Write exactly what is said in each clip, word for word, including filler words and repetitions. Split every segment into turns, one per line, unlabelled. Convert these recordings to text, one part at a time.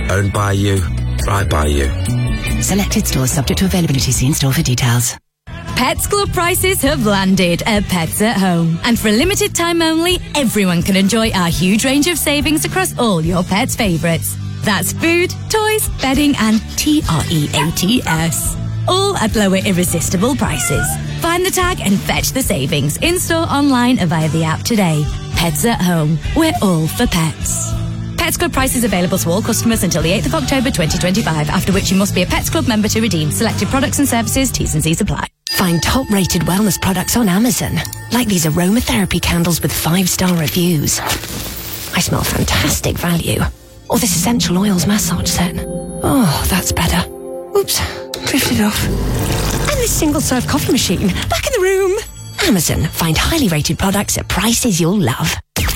Owned by you, right by you.
Selected stores subject to availability. See in store for details.
Pets Club prices have landed at Pets at Home. And for a limited time only, everyone can enjoy our huge range of savings across all your pets' favourites. That's food, toys, bedding and T R E A T S. All at lower irresistible prices. Find the tag and fetch the savings in-store, online or via the app today. Pets at Home. We're all for pets. Pets Club prices available to all customers until the eighth of October twenty twenty-five, after which you must be a Pets Club member to redeem selected products and services. T's and C's apply.
Find top-rated wellness products on Amazon, like these aromatherapy candles with five-star reviews. I smell fantastic value. Or this essential oils massage set. Oh, that's better. Oops, drifted off. And this single-serve coffee machine, back in the room. Amazon, find highly rated products at prices you'll love.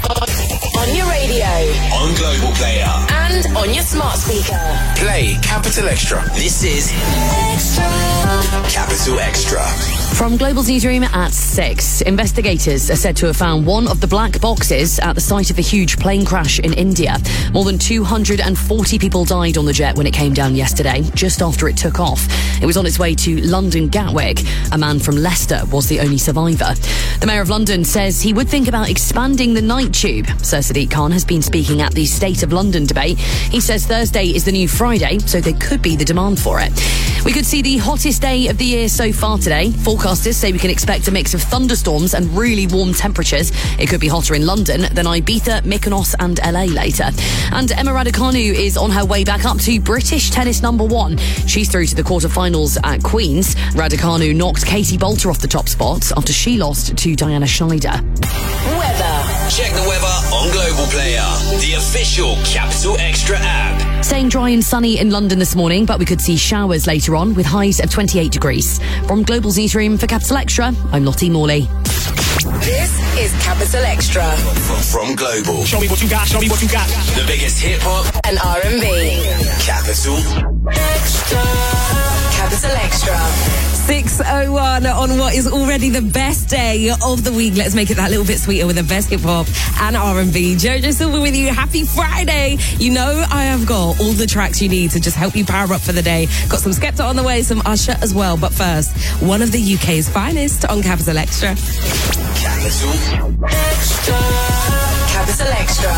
On your radio,
on Global Player,
and on your smart speaker.
Play Capital Extra. This is Extra. Capital Extra.
From Global's newsroom at six, investigators are said to have found one of the black boxes at the site of a huge plane crash in India. More than two hundred forty people died on the jet when it came down yesterday, just after it took off. It was on its way to London Gatwick. A man from Leicester was the only survivor. The Mayor of London says he would think about expanding the night tube. Sir Sadiq Khan has been speaking at the State of London debate. He says Thursday is the new Friday, so there could be the demand for it. We could see the hottest day of the year so far today. Forecasters say we can expect a mix of thunderstorms and really warm temperatures. It could be hotter in London than Ibiza, Mykonos and L A later. And Emma Raducanu is on her way back up to British tennis number one. She's through to the quarterfinals at Queen's. Raducanu knocked Katie Bolter off the top spot after she lost to Diana Schneider.
Weather.
Check the weather on Global Player, the official Capital Extra app.
Staying dry and sunny in London this morning, but we could see showers later on with highs of twenty-eight degrees. From Global's newsroom for Capital Extra, I'm Lottie Morley.
This is Capital Extra.
From, from Global.
Show me what you got, show me what you got.
The biggest hip hop
and R and B.
Capital Extra.
Capital Extra.
six oh one on what is already the best day of the week. Let's make it that little bit sweeter with the best hip hop and R and B. Jojo Silver with you. Happy Friday. You know I have got all the tracks you need to just help you power up for the day. Got some Skepta on the way, some Usher as well. But first, one of the U K's finest on Capital Extra.
Capital Extra.
Capital Extra.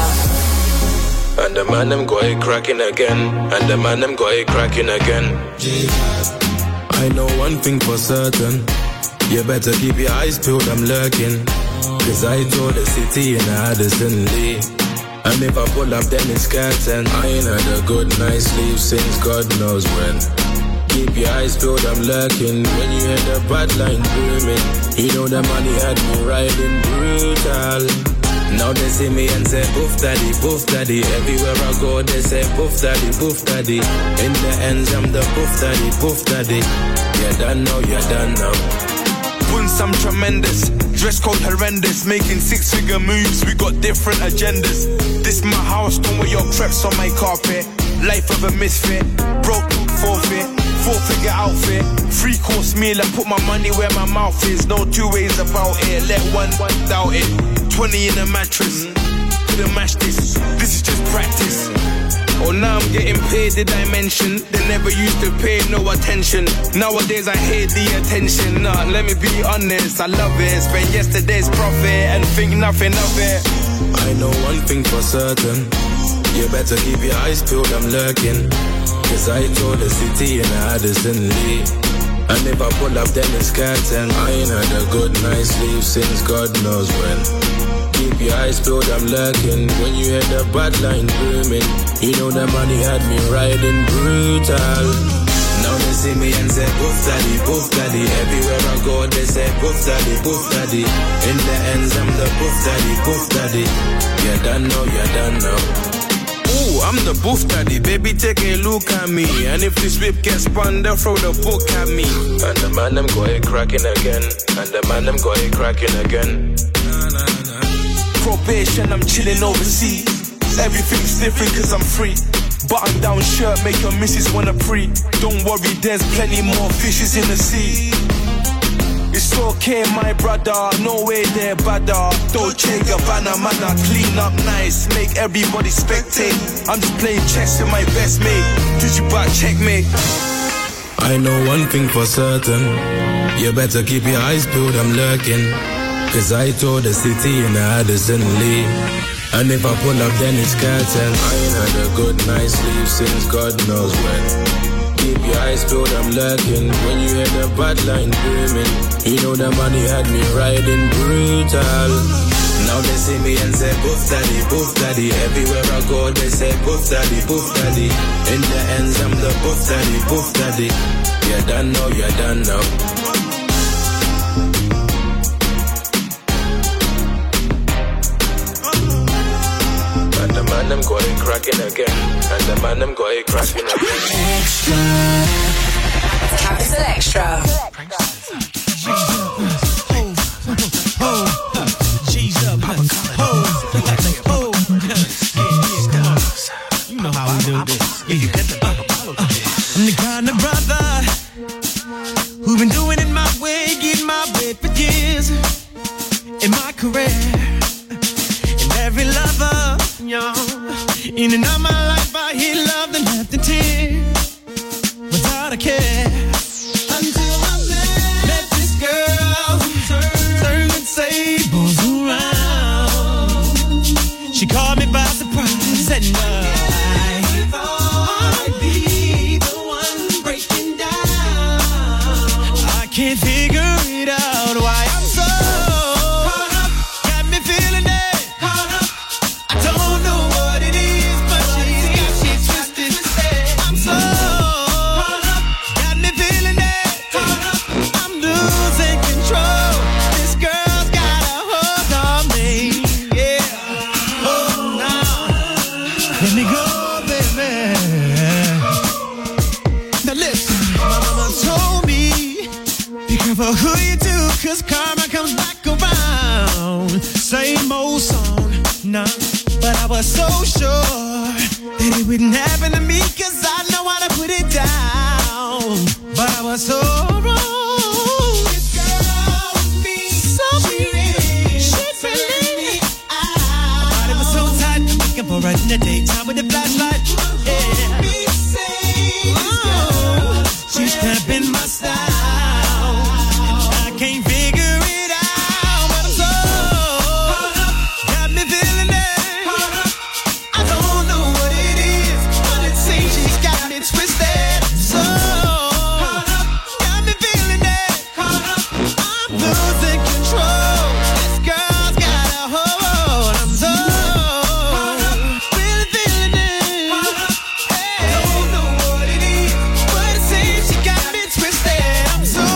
And the man them got it cracking again. And the man them got it cracking again. I know one thing for certain. You better keep your eyes peeled, I'm lurking. Cause I told the city in Addison Lee. And if I pull up then it's curtain. I ain't had a good night's sleep since God knows when. Keep your eyes peeled, I'm lurking. When you hear the bad line booming, you know the money had me riding brutal. Now they see me and say, poof daddy, poof daddy. Everywhere I go they say, poof daddy, poof daddy. In the ends I'm the poof daddy, poof daddy. You done now, you done now.
Boons, I'm tremendous. Dress code horrendous. Making six-figure moves, we got different agendas. This my house, don't wear your crepes on my carpet. Life of a misfit, broke, forfeit. Four-figure outfit, three-course meal. I put my money where my mouth is. No two ways about it, let one, one doubt it. Twenty in a mattress, couldn't match this. This is just practice. Oh, now I'm getting paid, did I mention? They never used to pay no attention. Nowadays I hate the attention. Nah, let me be honest, I love it. Spend yesterday's profit and think nothing of it.
I know one thing for certain. You better keep your eyes peeled, I'm lurking. Cause I told the city in Addison Lee. And if I pull up then it's curtain. I ain't had a good night's sleep since God knows when. Keep your eyes peeled, I'm lurking. When you hear the bad line booming, you know the money had me riding brutal. Now they see me and say, poof daddy, poof daddy. Everywhere I go they say, poof daddy, poof daddy. In the ends I'm the poof daddy, poof daddy. You done know, you done know. Ooh, I'm the boof daddy, baby take a look at me. And if this whip gets spun, they'll throw the book at me. And the man them got it cracking again. And the man them got it cracking again.
Probation, I'm chilling overseas. Everything's different cause I'm free. Button down shirt, make your missus wanna pre. Don't worry, there's plenty more fishes in the sea. It's It's okay, my brother, no way they're badder. Dolce Gabbana, man, I clean up nice, make everybody spectate. I'm just playing chess with my best mate. Did you back checkmate?
I know one thing for certain, you better keep your eyes peeled, I'm lurking. Cause I told the city in Addison Lee, and if I pull up then it's curtain. I ain't had a good night's sleep since God knows when. Keep your eyes peeled, I'm lurking. When you hear the bad line booming, you know the money had me riding brutal. Now they see me and say boof daddy, boof daddy. Everywhere I go they say boof daddy, boof daddy. In the ends I'm the boof daddy, boof daddy. You done know, you done know. And the man them got it cracking again. And the man them got it cracking again.
Extra. Capital Extra.
You know how we do this. I'm the kind of brother who've been doing it my way, getting my way for years in my career. And every lover, young, in and out my life, I hear love and left in tears without a care. Until I met this girl who turned, turned the tables around. She caught me by surprise and uh, can't figure it out why I'm so caught up, got me feeling it, caught up. I don't know what it is, but she's got me twisted. I'm so caught up, got me feeling it, caught up. I'm losing control. This girl's got a hold on me, yeah. Oh, now let me go, baby. Now listen, my mama told me, be careful who you do, cause karma comes back around. Same old song, nah. But I was so sure that it wouldn't happen to me, cause I know how to put it down. But I was so wrong. This girl with me, so she really, she really, my body was so tight, I'm looking for her in the daytime with the flashlight. Yeah. Oh, she's stamping my style. Can't figure it out, but I'm so caught up, got me feeling it. I don't know what it is, but it seems she's got me twisted. So caught up, got me feeling it. I'm losing control. This girl's got a hold. I'm so really feeling it. Hey. I don't know what it is, but it seems she got me twisted. I'm so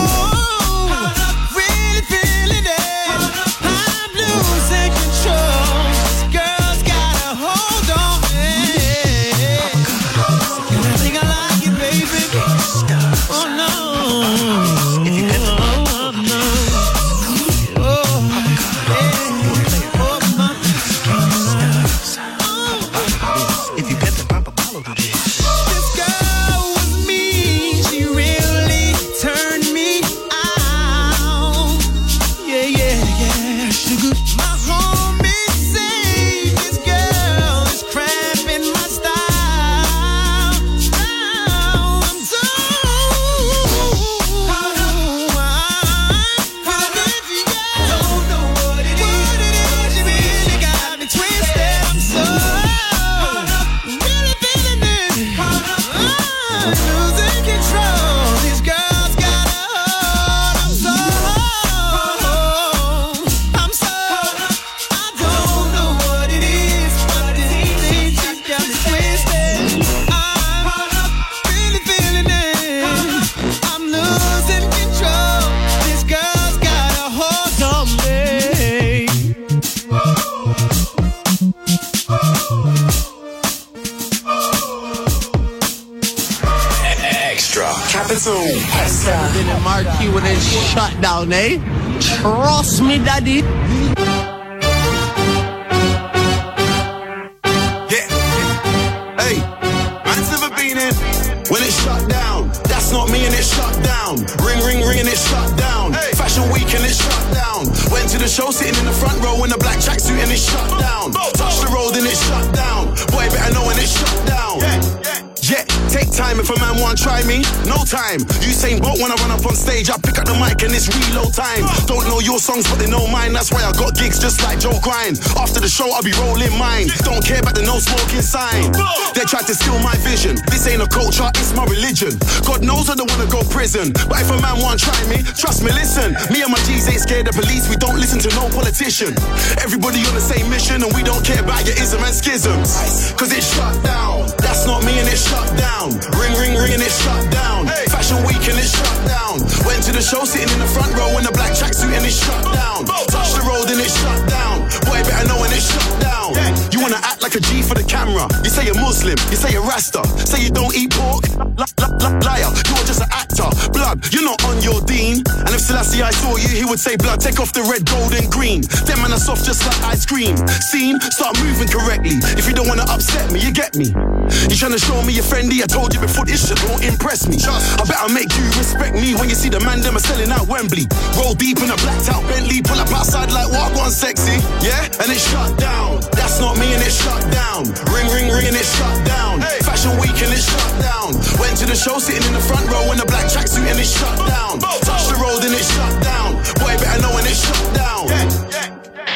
Capital Extra.
Didn't marquee when it's shut down, eh? Trust me, daddy.
Yeah. Hey, man's never been in when it's shut down. That's That's not me and it's shut down. Ring, ring, ring and it's shut down. Hey. Fashion week and it's shut down. Went to the show sitting in the front row in a black tracksuit and it's shut down. Touch the road and it's shut down. Boy, better know when it's shut down. Yeah, yeah. Yeah, take time if a man want try me. No time. Usain Bolt when I run up on stage, I pick up the mic and it's reload time. Don't know your songs but they know mine. That's why I got gigs just like Joe Grind. After the show I'll be rolling mine. Don't care about the no smoking sign. They tried to steal my vision. This ain't a culture, it's my religion. God knows I don't wanna go prison, but if a man want try me, trust me, listen. Me and my G's ain't scared of police. We don't listen to no politician. Everybody on the same mission and we don't care about your ism and schisms. Cause it's shut down. That's not me and it's shut down. Ring, ring, ring and it's shut down. Hey. Fashion week and it's shut down. Went to the show sitting in the front row in a black tracksuit and it's shut down. Touch the road and it's shut down. Boy, better know when it's shut down. Yeah. You wanna act like a G for the camera. You say you're Muslim, you say you're Rasta. Say you don't eat pork, li- li- li- liar. You're just an actor. Blood, you're not on your dean. And if Selassie I saw you, he would say, blood, take off the red, gold and green. Them man are soft just like ice cream. Scene, start moving correctly. If you don't wanna upset me, you get me. You tryna show me you're friendly, I told you before this shit won't impress me. I better make you respect me when you see the man them are selling out Wembley. Roll deep in a blacked out Bentley, pull up outside like what one sexy. Yeah, and it's shut down. That's not me and it's shut down. Ring, ring, ring and it's shut down. Hey. Fashion week and it's shut down. Went to the show sitting in the front row in a black tracksuit and it's shut down. Touch the road and it's shut down. Boy, better know when it's shut down. Yeah, yeah.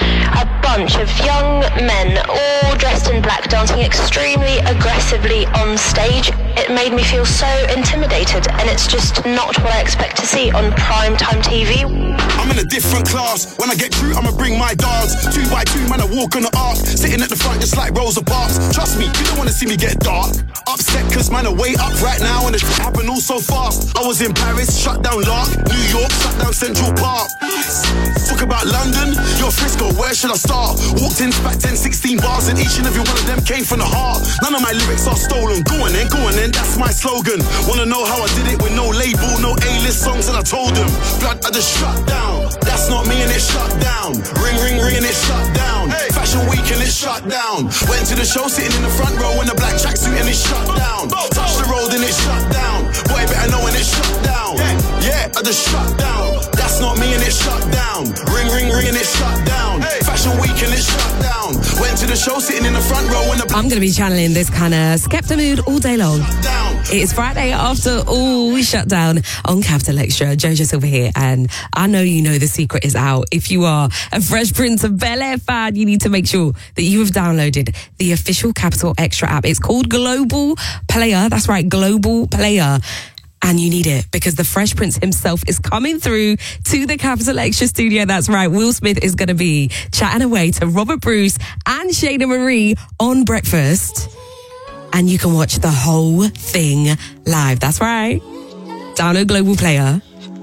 A bunch of young men, all dressed in black, dancing extremely aggressively on stage. It made me feel so intimidated, and it's just not what I expect to see on primetime T V.
I'm in a different class. When I get through, I'ma bring my dogs. Two by two, man, I walk on the arc. Sitting at the front just like Rosa Parks. Trust me, you don't wanna see me get dark. Upset cause man are way up right now and it's happened all so fast. I was in Paris, shut down Lark. New York, shut down Central Park. Talk about London, you're Frisco, where should I start? Walked in, spat ten, sixteen bars and each and every one of them came from the heart. None of my lyrics are stolen. Go on then, go on then, that's my slogan. Wanna know how I did it with no label, no A-list songs, and I told them, blood, I just shut down. That's not me and it's shut down. Ring, ring, ring and it's shut down. Hey. Fashion week and it's shut down. Went to the show sitting in the front row in a black tracksuit and it's shut down. Touch the road and it's shut down. Boy, better know when it's shut down. Yeah, I just shut down. That's not me and it's shut down. Ring, ring, ring and it's shut down. Hey. Fashion week and it's shut down. Went to the show sitting in the front row in a black...
I'm going to be channeling this kind of Skepta mood all day long. It's Friday after all we shut down on Capital Extra. Jojo Silver here, and I know you know the secret is out. If you are a Fresh Prince of Bel-Air fan, you need to make sure that you have downloaded the official Capital Extra app. It's called Global Player. That's right, Global Player. And you need it because the Fresh Prince himself is coming through to the Capital Extra studio. That's right. Will Smith is going to be chatting away to Robert Bruce and Shayna Marie on Breakfast. And you can watch the whole thing live. That's right. Download Global Player.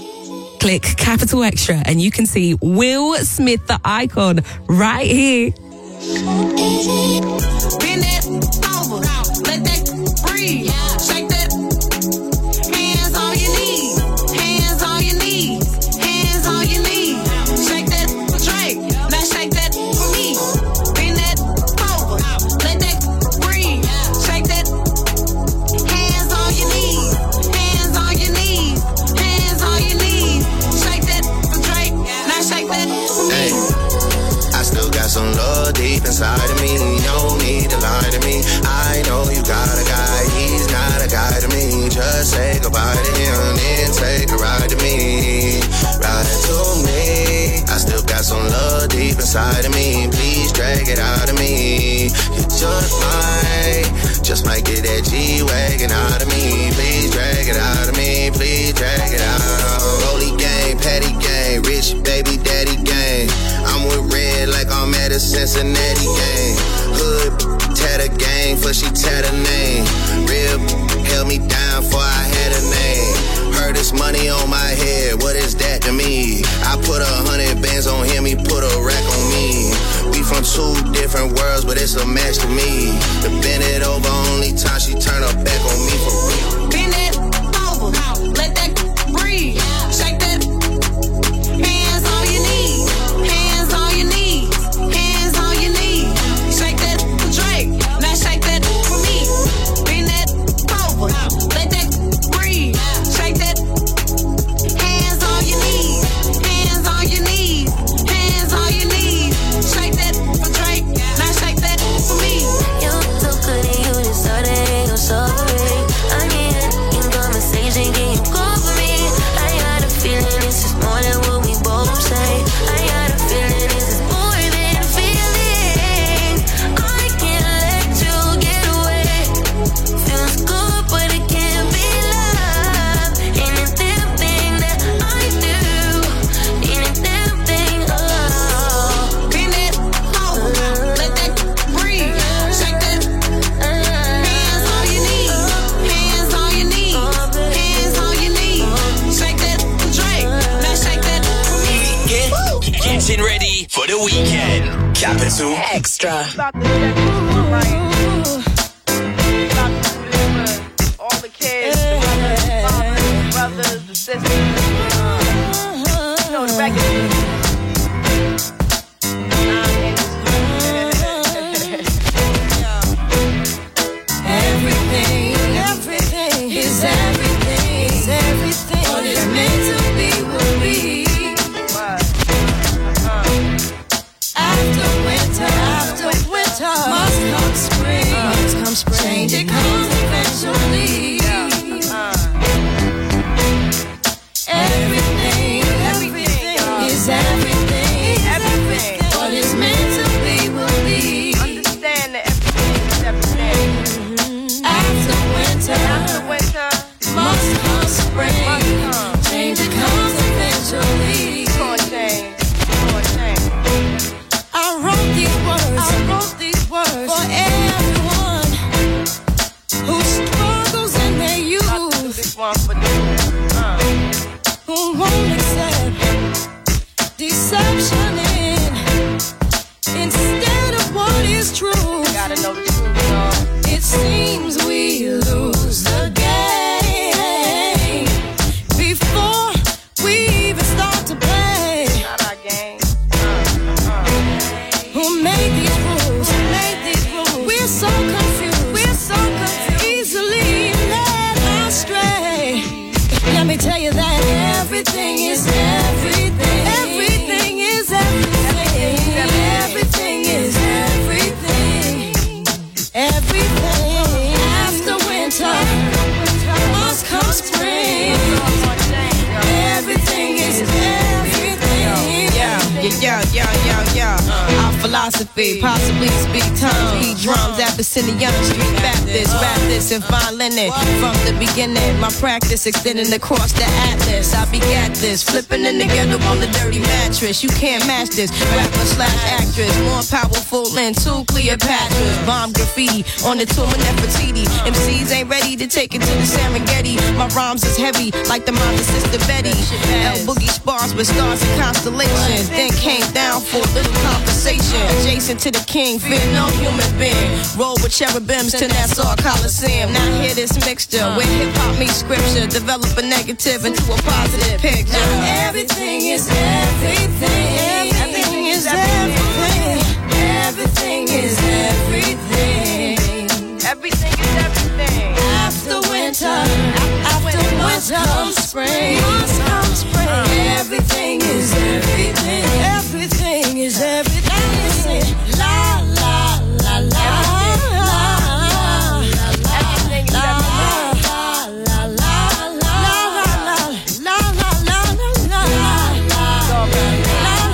Click Capital Extra and you can see Will Smith, the icon, right here.
Bend that over. Let that breathe. Shake that. Hands on your knees. Hands on your knees. Hands on your knees. Shake that for Drake. Now shake that for me. Bend that over. Let that breathe. Shake that. Hands on your knees. Hands on your knees. Hands on your knees. Shake that for Drake. Now shake that for me.
Hey, I still got some love deep inside of me. No need to lie to me. I know you got a guy, he's not a guy to me. Just say goodbye to him, then take a ride to me. Ride to me. I still got some love deep inside of me. Please drag it out of me. You just might, just might get that G-Wagon out of me. Please drag it out of me. Please drag it out. Rolly gang, patty gang, rich baby daddy gang. I'm with red like I'm at a Cincinnati game. Hood tatter gang, for she tatter name. Real held me down for I had a name. Heard this money on my head, what is that to me? I put a hundred bands on him, he put a rack on me. We from two different worlds, but it's a match to me. The bend it over, only time she turn her back on me for real.
Bend it over, let that breathe. Shake that. Hands on your knees. Hands on your knees. Hands on your knees. Shake that for Drake. Now shake that for me. Bend that over, let that breathe. Shake
weekend. Capital
Extra.
All the kids, the mothers, the fathers, the brothers, the sisters. You know, the record.
Everything, everything is everything, is everything. What is meant to be will be. After winter, after winter, must come spring. Must come spring. Change it comes eventually. Everything, everything is everything, everything. What is meant to be will be.
Understand that everything is everything.
After winter,
after winter,
must come spring.
Must come.
Change it comes eventually.
It's gonna change. It's gonna change.
I wrote these words. I wrote these words for everyone who struggles in their youth.
This one for you. Uh.
Who won't accept deception in instead of what is true.
Gotta know the truth, y'all.
It seems we lose the game before we even start to play.
Not our game.
Who made these rules? Who made these rules? We're so confused. We're so confused. Easily led astray. Let me tell you that everything is everything. Everything is everything. Everything is everything. Everything. After winter must come spring. Everything is everything.
Yeah, yeah, yeah, yeah, yeah. Our philosophy, possibly speak tongues. Beat drums, Abyssinian Street Baptist, rap this and fine linen. From the beginning, my practice extending across the atlas. I begat this, flipping in the ghetto on the dirty mattress. You can't match this, rapper slash actress. More powerful than two Cleopatras. Bomb graffiti on the tomb of Nefertiti. M Cs ain't ready to take it to the Serengeti. My rhymes is heavy, like the mother sister Betty. L Boogie spars with stars and constellations. Then came down for a little conversation. Adjacent to the king, fear no human being. Roll with cherubims to Nassau Coliseum. Now hear this mixture where hip hop meets scripture. Develop a negative into a positive picture.
Now everything is everything. Everything is everything. Everything is everything.
Everything is everything.
After winter, after winter comes spring. Must come spring. Everything is everything. Everything is everything. La la la la.
Everything is everything.
La la la la la la la la.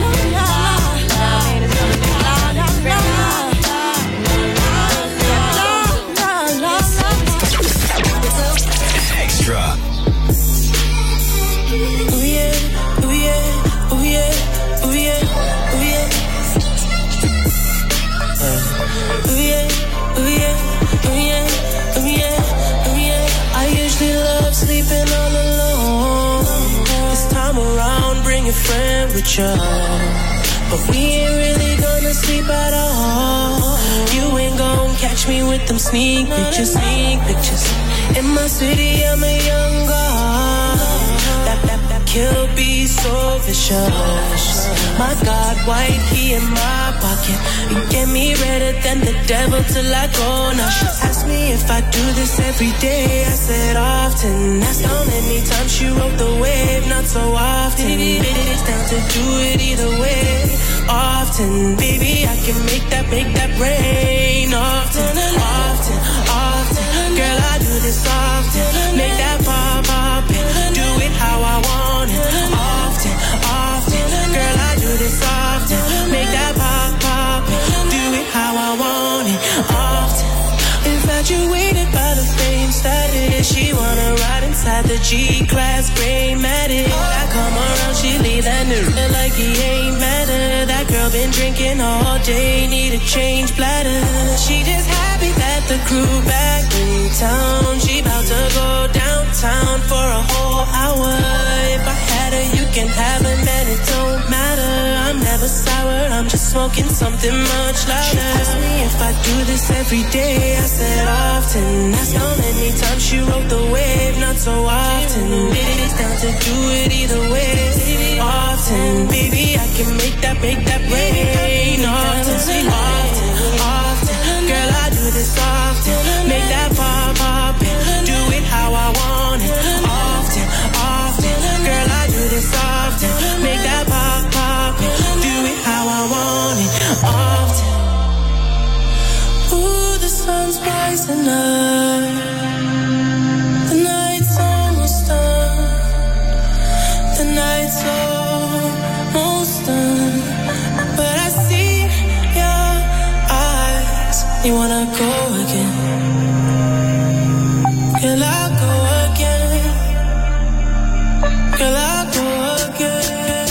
future. But we ain't really gonna sleep at all. You ain't gonna catch me with them sneak pictures, sneak pictures. In my city, I'm a young god. That, that, that kill be so vicious. My God, white key in my pocket. You get me redder than the devil till I go. Now she asked me if I do this every day. I said often. That's the only time she rode the wave. Not so often. It's down to do it either way. Often, baby, I can make that, make that rain. Often, often, often. Girl, I do this often. Make that pop, pop, and do it how I want it. Often, often. Girl, I do this often. Make that pop, pop, and do it how I want it. Often. Infatuated by the fame status. She wanna ride inside the G-Class Grey-Matic. I come around, she leave that nigga like he ain't matter. That girl been drinking all day, need a change bladder. She just happy that the crew back in town. She about to go downtown for a whole hour. If I had her, you can have her, man, it don't matter. I'm never sour, I'm just smoking something much louder. She asked me if I do this every day. I said often. That's how many times she rode the wave, not so often. It's down to do it either way. Often, baby, I can make that, make that rain. Often, often, often. Girl, I do this often. Make that pop, pop, and do it how I want it. Often, often. Girl, I do this often. Make that pop, pop, and do it how I want it. Often. Ooh, the sun's rising up. The night's almost done. The night's almost done. But I see your eyes. You wanna go again? Girl, I'll go again. Girl, I'll go again.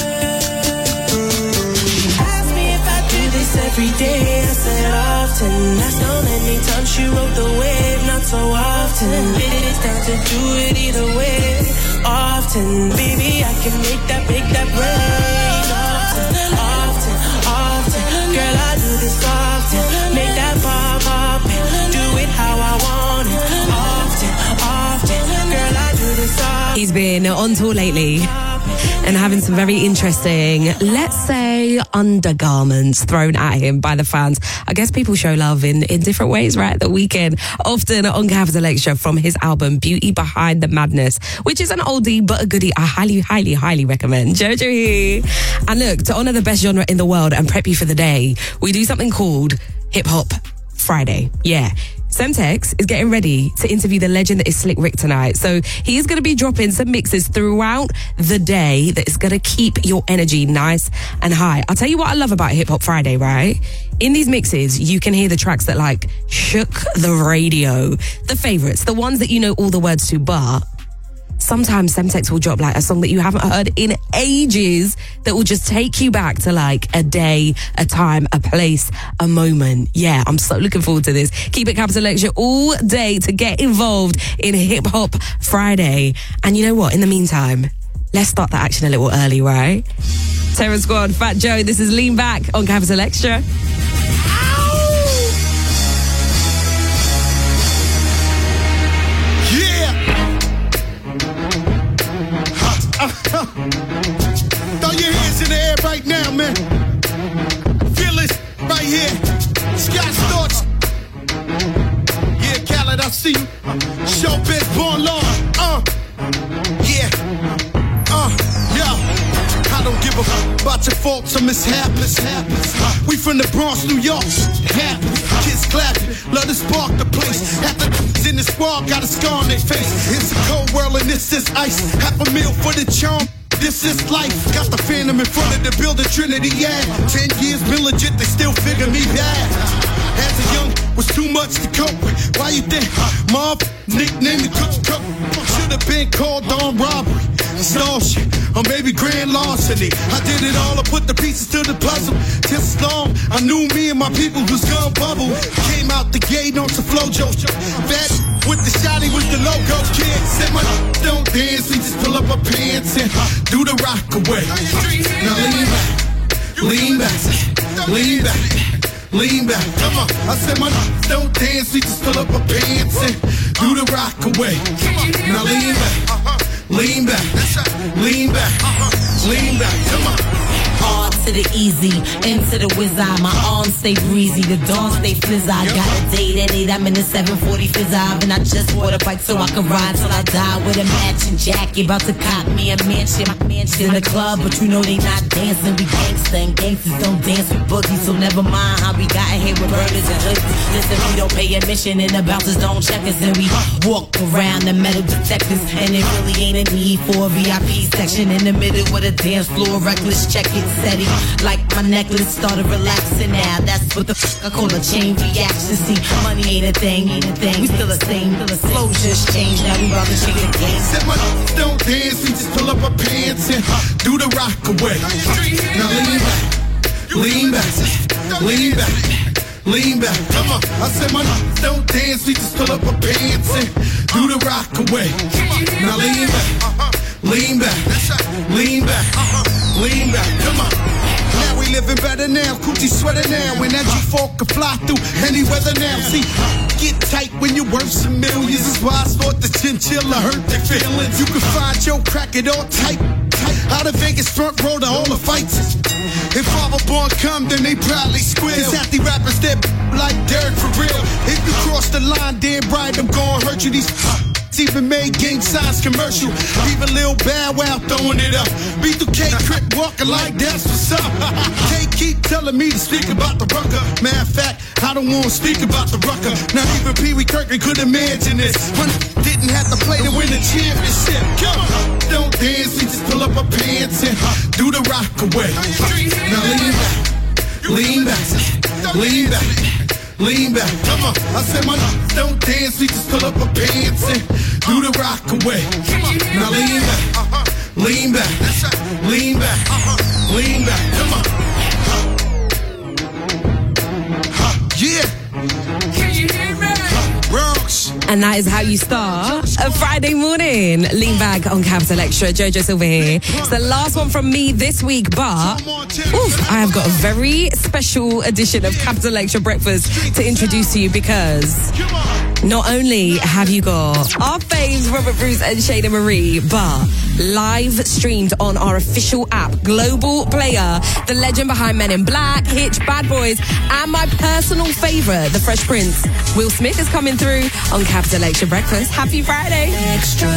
Ask me if I do this every day. I said often. That's how many times she rode the wave, not so often. It's down to do it either way. Often, baby, I can make that, make that rain. Often, often, often. Girl, I do this often. Make that pop, pop, and do it how I want it. Often, often. Girl, I do this often.
He's been on tour lately and having some very interesting, let's say, undergarments thrown at him by the fans. I guess people show love in, in different ways, right? The Weeknd, often on Capital Extra from his album Beauty Behind the Madness, which is an oldie but a goodie I highly, highly, highly recommend. Jojo here. And look, to honour the best genre in the world and prep you for the day, we do something called Hip Hop Friday. Yeah. Semtex is getting ready to interview the legend that is Slick Rick tonight. So he is going to be dropping some mixes throughout the day that is going to keep your energy nice and high. I'll tell you what I love about Hip Hop Friday, right? In these mixes, you can hear the tracks that like shook the radio. The favourites, the ones that you know all the words to, but sometimes Semtex will drop like a song that you haven't heard in ages that will just take you back to like a day, a time, a place, a moment. Yeah, I'm so looking forward to this. Keep it Capital Lecture all day to get involved in Hip Hop Friday. And you know what? In the meantime, let's start the action a little early, right? Terror Squad, Fat Joe, this is Lean Back on Capital Extra.
Throw your hands in the air right now, man. Feel it right here. Scott Storch. Yeah, Khaled, I see you. Showbiz, born law. Uh, yeah. Uh, yo. I don't give a fuck about your faults or mishaps. We from the Bronx, New York. Happy. Kids clapping. Love to spark the place. Half the in the squad got a scar on their face. It's a cold world and this is ice. Half a meal for the charm. This is life. Got the Phantom in front of the building, Trinity, yeah. Ten years been legit, they still figure me bad. As a young, was too much to cope with. Why you think? Mob, nickname the cook cook. Should've been called on robbery, extortion, or maybe grand larceny. I did it all, I put the pieces to the puzzle. Just long, I knew me and my people was gonna bubble. Came out the gate on some flojo. That with the shotty was the logo. Kid said my don't dance, we just pull up our pants and do the rock away. Now lean back, lean back, lean back, lean back. Come on, I said my don't dance, we just pull up our pants and do the rock away. Now lean back, lean back, lean back, lean back. Come on.
Hard to the easy, into the wizard. My arms stay breezy, the dawn stay flizzy. I got a date at eight, I'm in the seven forty fizz-eye. And I just bought a bike so I can ride till I die with a matching jacket. About to cop me a mansion, my mansion in the club, but you know they not dancing. We gangsta and gangsters don't dance with boogies, so never mind how we got here with burners and hoodies. Listen, we don't pay admission and the bouncers don't check us, and we walk around the metal detectors. And it really ain't a need for a V I P section in the middle with a dance floor, reckless check it. Steady, like my necklace started relaxing now. That's what the fuck I call a chain reaction. See, money ain't a thing, ain't a thing. We still the same, still the flow just changed. Now we about to change the game.
Said my don't dance, we just pull up our pants and do the rock away. Now lean back, lean back, lean back, lean back. Come on, I said my don't dance, we just pull up our pants and do the rock away. Now lean back, lean back, lean back. Lean back, come on. Now we living better now, coochie sweater now. And that G four can fly through any weather now. See, get tight when you're worth some millions. That's why I thought the chinchilla hurt their feelings. You can find your crack it all tight, tight. Out of Vegas front row to all the fights. If Father Born come, then they probably squeal. It's at the rappers that like Derek for real. If you cross the line, damn right, I'm gonna hurt you. These even made gang signs commercial. Even Lil Bad Wow throwing it up. B two K Crip walking like that's what's up. K keep telling me to speak about the rucker. Matter of fact, I don't want to speak about the rucker. Not even Pee Wee Kirkland could imagine this. When didn't have to play to win the championship. Come on, don't dance, we just pull up our pants and do the rock away. Now lean back, lean back, lean back. Lean back, come on. I said my don't dance, we just pull up our pants and do the rock away. Now lean back, lean back, lean back, lean back, come on. Yeah. Can you hear me? Bronx.
And that is how you start a Friday morning. Lean back on Capital Extra. Jojo Silver here. It's the last one from me this week, but oof, I have got a very special edition of Capital Extra Breakfast to introduce to you because not only have you got our faves, Robert Bruce and Shayna Marie, but live streamed on our official app, Global Player, the legend behind Men in Black, Hitch, Bad Boys, and my personal favourite, The Fresh Prince, Will Smith, is coming through on Capital Extra Breakfast. Happy Friday.
Extra.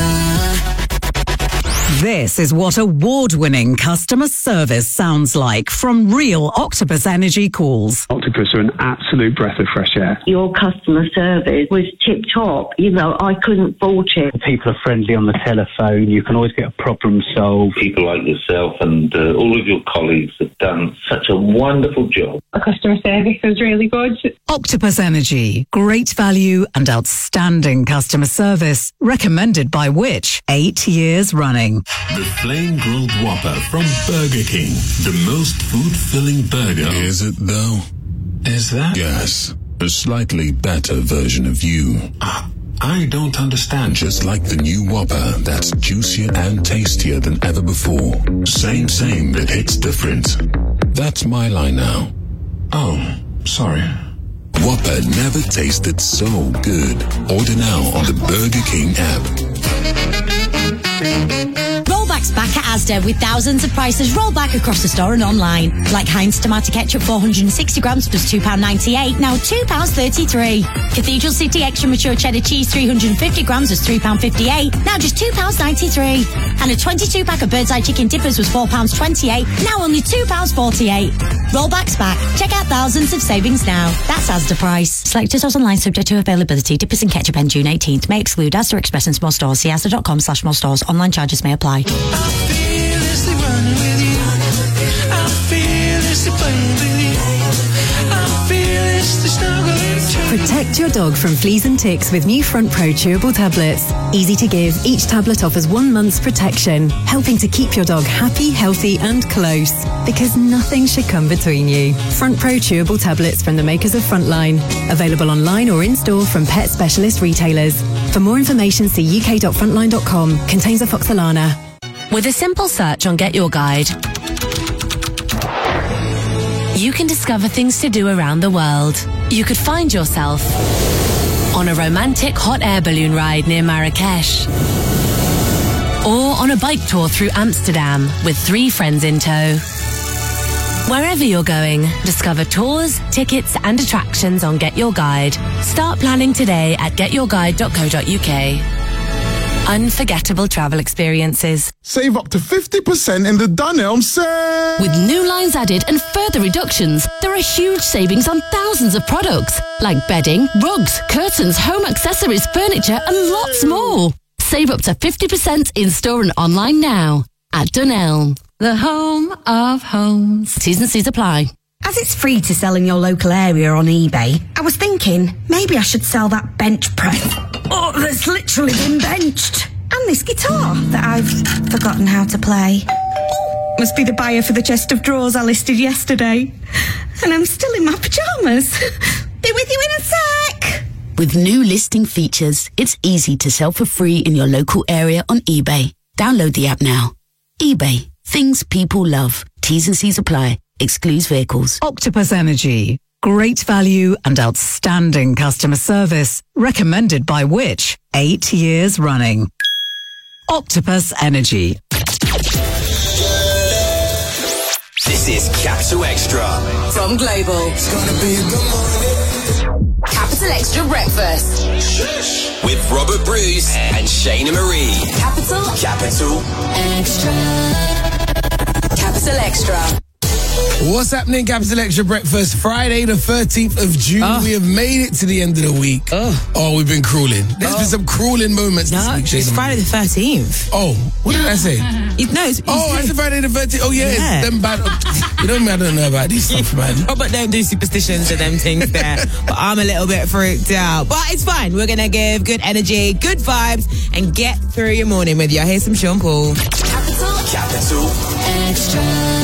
This is what award-winning customer service sounds like from real Octopus Energy calls.
Octopus are an absolute breath of fresh air.
Your customer service was tip-top. You know, I couldn't fault it.
People are friendly on the telephone. You can always get a problem solved.
People like yourself and uh, all of your colleagues have done such a wonderful job.
The customer service was really good.
Octopus Energy. Great value and outstanding customer service. Recommended by Which? Eight years running.
The Flame Grilled Whopper from Burger King. The most food-filling burger.
Is it, though?
Is that?
Yes. A slightly better version of you.
Uh, I don't understand.
Just like the new Whopper that's juicier and tastier than ever before. Same, same, but hits different. That's my line now.
Oh, sorry.
Whopper never tasted so good. Order now on the Burger King app.
Rollback's back at Asda with thousands of prices rolled back across the store and online. Like Heinz tomato ketchup four hundred sixty grams plus two pounds ninety-eight, now two pounds thirty-three. Cathedral City extra mature cheddar cheese three hundred fifty grams was three pounds fifty-eight, now just two pounds ninety-three. And a twenty-two pack of Bird's Eye chicken dippers was four pounds twenty-eight, now only two pounds forty-eight. Rollback's back. Check out thousands of savings now. That's Asda price. Selected stores online subject to availability. Dippers and ketchup end June eighteenth. May exclude Asda Express and small stores. See asda.com slash small stores. Online charges may apply.
Protect your dog from fleas and ticks with new Front Pro chewable tablets. Easy to give, each tablet offers one month's protection, helping to keep your dog happy, healthy and close. Because nothing should come between you. Front Pro chewable tablets from the makers of Frontline. Available online or in-store from pet specialist retailers. For more information, see u k dot frontline dot com. Contains afoxolana.
With a simple search on Get Your Guide, you can discover things to do around the world. You could find yourself on a romantic hot air balloon ride near Marrakesh, or on a bike tour through Amsterdam with three friends in tow. Wherever you're going, discover tours, tickets and attractions on Get Your Guide. Start planning today at get your guide dot co dot u k. Unforgettable travel experiences.
Save up to fifty percent in the Dunelm sale.
With new lines added and further reductions, there are huge savings on thousands of products like bedding, rugs, curtains, home accessories, furniture and lots more. Save up to fifty percent in store and online now at Dunelm, the home of homes. T's and C's apply.
As it's free to sell in your local area on eBay, I was thinking maybe I should sell that bench press. Oh, that's literally been benched. And this guitar that I've forgotten how to play. Oh, must be the buyer for the chest of drawers I listed yesterday. And I'm still in my pyjamas. Be with you in a sec.
With new listing features, it's easy to sell for free in your local area on eBay. Download the app now. eBay. Things people love. T's and C's apply. Excludes vehicles.
Octopus Energy. Great value and outstanding customer service. Recommended by Which? Eight years running. Octopus Energy.
This is Capital Extra.
From Global. It's gonna be a good morning. Capital Extra Breakfast.
With Robert Bruce and Shayna Marie.
Capital.
Capital
Extra. Capital Extra.
What's happening, Capital Extra Breakfast? Friday the thirteenth of June. Oh. We have made it to the end of the week. Oh, oh we've been crueling. There's oh. been some crueling moments
no,
this week.
It's Friday the thirteenth.
Oh, what did I say?
It, no, it's, it's
oh, it's Friday the thirteenth. Oh, yeah. yeah. It's them bad. You know me, I don't know about these stuff, man.
Oh, but don't do superstitions and them things there. But I'm a little bit freaked out. But it's fine. We're going to give good energy, good vibes, and get through your morning with you. Here's some Sean Paul.
Capital.
Capital
Extra.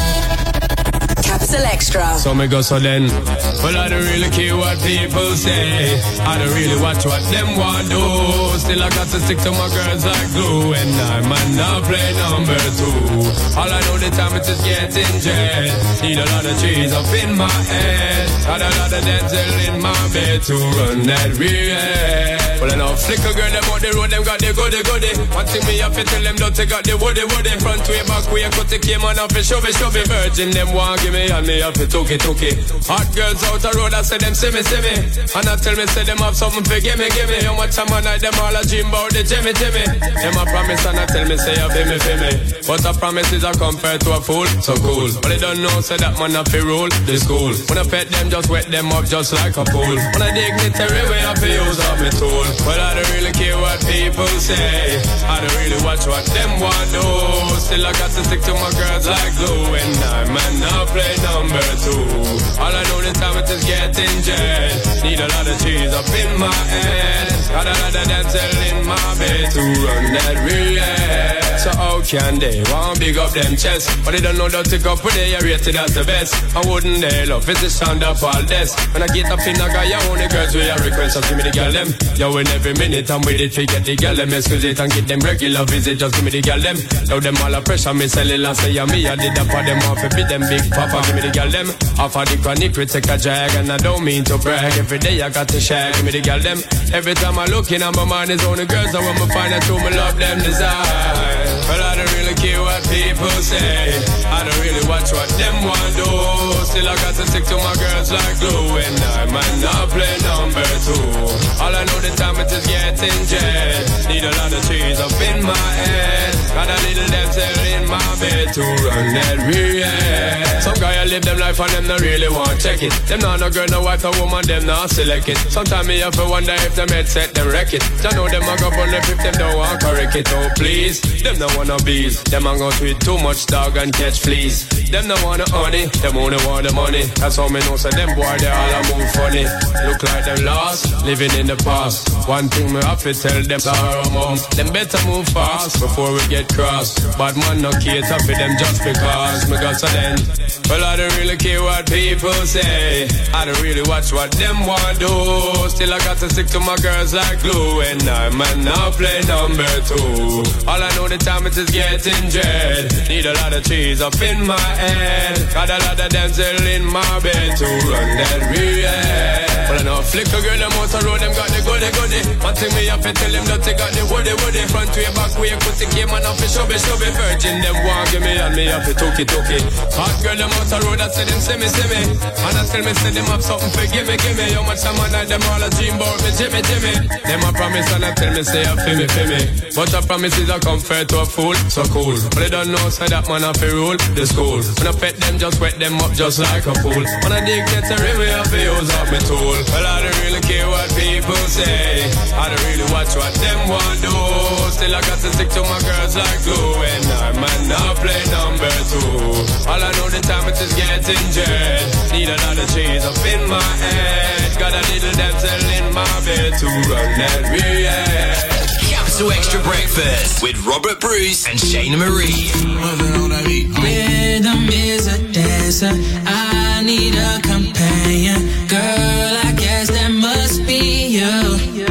Capital Extra.
So me go so then. Well, I don't really care what people say. I don't really watch what them want do. Still I got to stick to my girls like glue. And I might not play number two. All I know the time it is getting jet. Need a lot of cheese up in my head. Got a lot of dental in my bed to run that real. Well, I know flicker girl, them out the road, them got the goody goody. One thing me have to tell them, don't take out the woody woody. Front way, back way, cut the came on off the shove it, shove it. Virgin, them want give me, and me have to took it, took it. Hot girls out the road, I say them see me, see me. And I tell me, say them have something for give me, give me. How much time I night, them all a dream about the Jimmy, Jimmy. Them a promise, and I tell me, say you feel me, feel me. But a promise is a compared to a fool, so cool. But they don't know, say that man have to rule the school. When I pet them, just wet them up just like a pool. When I dignitary way, I have to use up my tool. Well, I don't really care what people say. I don't really watch what them want do. Still I got to stick to my girls like glue. And I might not play number two. All I know this time it is getting jet. Need a lot of cheese up in my head. Got a lot of dental in my bed to run that real. So how can they want big up them chest? But they don't know that to go up with they are rated as the best. I wouldn't they love it to stand up all this. When I get up in a guy, you only girls with a request. So give me the girl them. Yo, in every minute I'm with it to get the girl them. Excuse it and get them regular visit. Just give me the girl them. Now them all a pressure me selling and say yeah, me I did that for them off. Beat them big papa. Give me the girl them. Off of the chronic we take a drag. And I don't mean to brag. Every day I got to share. Give me the girl them. Every time I look in on my mind is only girls. I want me find out who me love them desire. Well, I don't really care what people say. I don't really watch what them want do. Still I got to stick to my girls like glue. And I might not play number two. All I know the time it is getting jet. Need a lot of cheese up in my head. Got a little dental in my bed to run that real. Some guy I live them life and them not really want check it. Them not no girl, no wife, no woman, them not select it. Sometimes me have to wonder if them head set them wreck it. I know them a go on if them don't want correct it. Oh please, them no wanna bees. Them a go tweet too much dog and catch fleas. Them no wanna honey, them only want the money. That's how me know so them boy they all a move funny. Look like them lost, living in the past. One thing me have to tell them sorrow mom. Them better move fast before we get cross. Bad man no cater for them just because me got so then. Well I don't really care what people say. I don't really watch what them want do. Still I got to stick to my girls like glue. And I might not play number two. All I know the time it is getting jet. Need a lot of cheese up in my head. Got a lot of dental in my bed to run that real. Well I know flicker girl them out the road. Them got the goody goody. One thing me have to tell them that they got the woody woody. Front way back way put the game on off the shove it shove it. Virgin them want give me and me have to took it took it. Hot girl them out the road I say them see me see me. And I tell me say them have something for give me give me. How much time I night them all a dream about me Jimmy Jimmy. Them a promise and I tell me say I feel me feel me. But a promise is a comfort to a fool. So cool. But they don't know say that man have to rule the school. When I pet them just wet them up just like a pool. When I dig get a river I have to use up my tool. Well I don't really care what people say. I don't really watch what them want do. Still I got to stick to my girls like glue. And I might not play number two. All I know the time it is getting jet. Need a lot of cheese up in my head. Got a little dental in my bed to run that real.
Capital Extra Breakfast with Robert Bruce and Shayna Marie.
Rhythm is a dancer. I need a companion. Girl, I guess that must be you.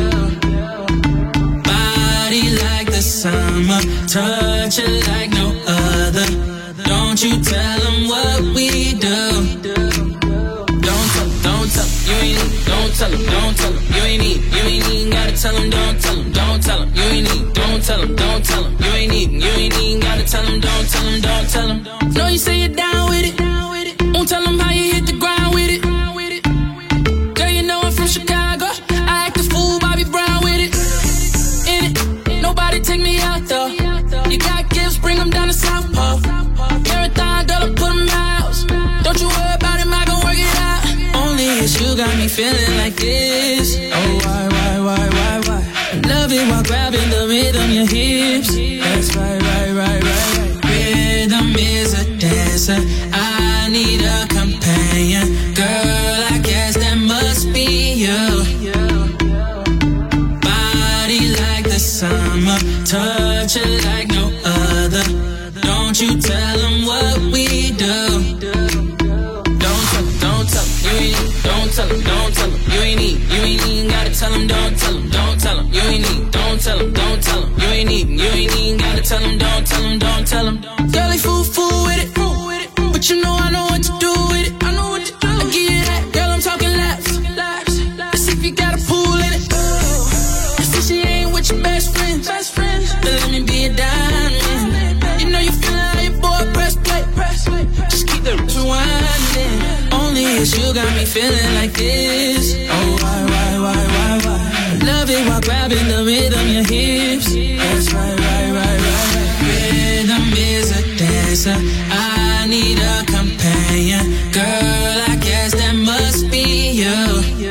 Body like the summer, touch it like no other. Don't you tell them what we do. Don't tell them, don't tell them, you ain't need. Don't tell them, don't tell them, you ain't need. You ain't even gotta tell them, don't tell them, don't tell them, you ain't need. Don't tell them, don't tell them, you ain't need. You ain't even gotta tell them, don't tell them, don't tell them. No, you say you're down with it. Won't tell them how you hit the ground with it. Girl, you know I'm from Chicago. I act a fool, Bobby Brown with it. In it, nobody take me out though. You got gifts, bring them down to South Pole. Marathon, dollar, put them house. Don't you worry about him, I gon' work it out. Only it's you got me feeling like this. Oh, why, why, why, why, why? Love it while grabbing the rhythm, your hips. That's right, right, right, right, right. Rhythm is a dancer. I need a companion. Girl, I guess that must be you. Body like the summer, touch it like no other. Don't you tell them what we do. Don't tell them, don't tell them, you ain't need. Don't tell them, don't tell them, you ain't need. You ain't even gotta tell them, don't tell them, don't tell them, you ain't need. Don't tell them, don't tell them, you ain't need. You ain't even gotta tell them, don't tell them, don't tell them. Girl, they fool, fool with it. But you know I know what to do with it. I know what to do. I give you that, girl, I'm talking laps. Let's see if you got a pool in it. Let's see she ain't with your best friends. Best friends. But let me be a diamond. You know you feeling like your boy press play. Just keep the rewinding. Only it's you got me feeling like this. Oh, why, why, why, why, why? Love it while grabbing the rhythm, your hips. That's right, right, right, right, right. Rhythm is a dancer. I need a companion. Girl, I guess that must be you.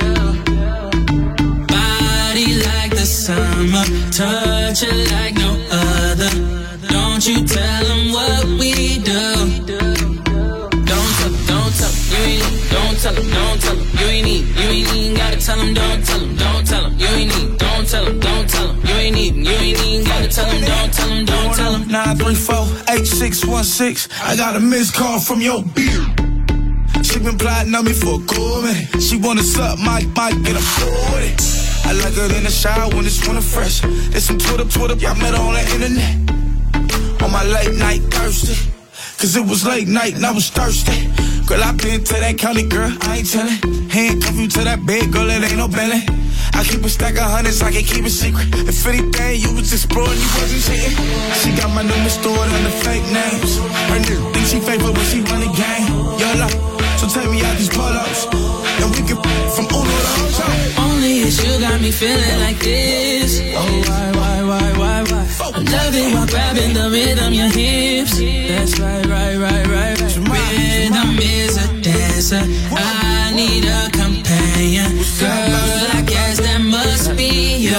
Body like the summer, touch it like no other. Don't you tell them what we do. Don't tell them, don't tell them, you ain't need. Don't tell them, don't tell them, you ain't need. You ain't even gotta tell them, don't tell them, don't tell them, you ain't need. Don't tell them, don't tell them, you ain't need. You ain't even gotta tell them, don't tell them, don't tell them.
nine three four, eight six one six. I got a missed call from your beard. She been plotting on me for a cool minute. She wanna suck my mic, get a floor with it. I like her in the shower when it's winter fresh. There's some Twitter, Twitter, y'all met her on the internet. On my late night thirsty. Cause it was late night and I was thirsty. Girl, I been to that county, girl, I ain't tellin'. Handcuff you to that bed, girl, it ain't no belly. I keep a stack of hundreds, I can keep it secret. If anything, you was exploring, you wasn't cheating. She got my number stored under fake names. Her nigga think she fake, but when she run the game, YOLO. So take me out these pull-ups, and we can from Uno to Ocho.
Only it's you got me feeling like this. Oh, why, why, why, why, why? I love it while grabbing the rhythm, your hips. That's right, right, right, right, right. Rhythm is a dancer. I need a companion. Girl, I guess that must be you.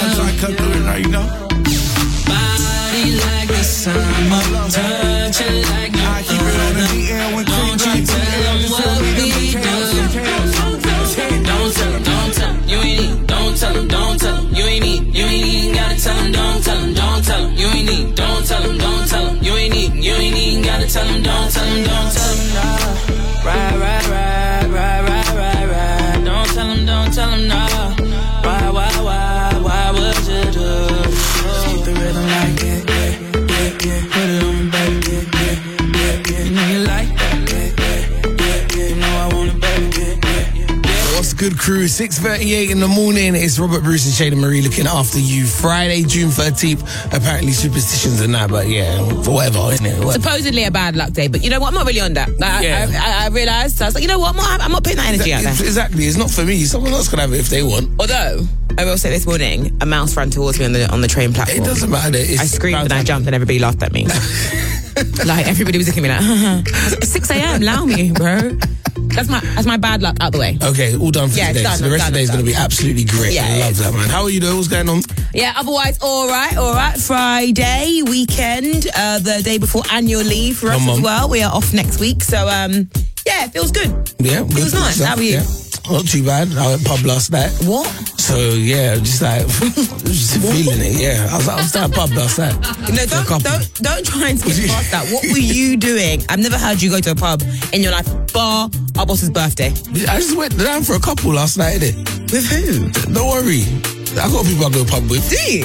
Body like the summer, touch it like no other. Don't you tell them what we do. Don't tell them, don't tell them, you ain't need. Don't tell them, don't tell them, you ain't need. You ain't even gotta tell them, don't tell them, don't tell them, you ain't need. Don't tell them, don't tell them, you ain't need. You ain't even gotta tell them, don't tell them, don't tell them, no. Right, right, right, right, right, right, right. Don't tell them, don't tell them, no. Why, why, why, why would you do? Keep the rhythm like it, yeah, yeah, yeah. Put it on me, baby, yeah, yeah, yeah, yeah. You know you like that, yeah, yeah, yeah, yeah. You know I want it, baby, yeah, yeah, yeah.
What's good, crew? six thirty-eight in the morning. It's Robert Bruce and Shada Marie looking after you. Friday, June thirteenth. Apparently superstitions and that, but yeah, whatever, isn't it? Whatever.
Supposedly a bad luck day, but you know what? I'm not really on that. Like,
Yeah.
I, I, I realised, so I was like, you know what? I'm not, I'm not putting that energy out there.
Exactly. It's not for me. Someone else can have it if they want.
Although, I will say this morning, a mouse ran towards me on the on the train platform.
It doesn't matter. It's
I screamed and I jumped and everybody laughed at me. Like, everybody was looking at me like, haha. It's six a.m., allow me, bro. That's my that's my bad luck out the way.
Okay, all done for
Yeah,
today.
done,
so the rest
done,
of the day is
done.
going to be absolutely great.
Yeah,
I
yeah.
love that, man. How are you doing? What's going on?
Yeah, otherwise, all right, all right. Friday, weekend, uh, the day before annual leave for us
Come on.
as well. We are off next week, so um, yeah, it feels good.
Yeah, good.
Feels nice.
stuff,
How are you?
yeah. Not too bad. I went pub last night.
What?
So yeah, just like just feeling it. Yeah, I was, I was at pub last night.
No, don't, don't, don't try and skip past that. What were you doing? I've never heard you go to a pub in your life, bar our boss's birthday.
I just went down for a couple last night, innit?
With who?
Don't worry. I got people I go pub with.
Do you?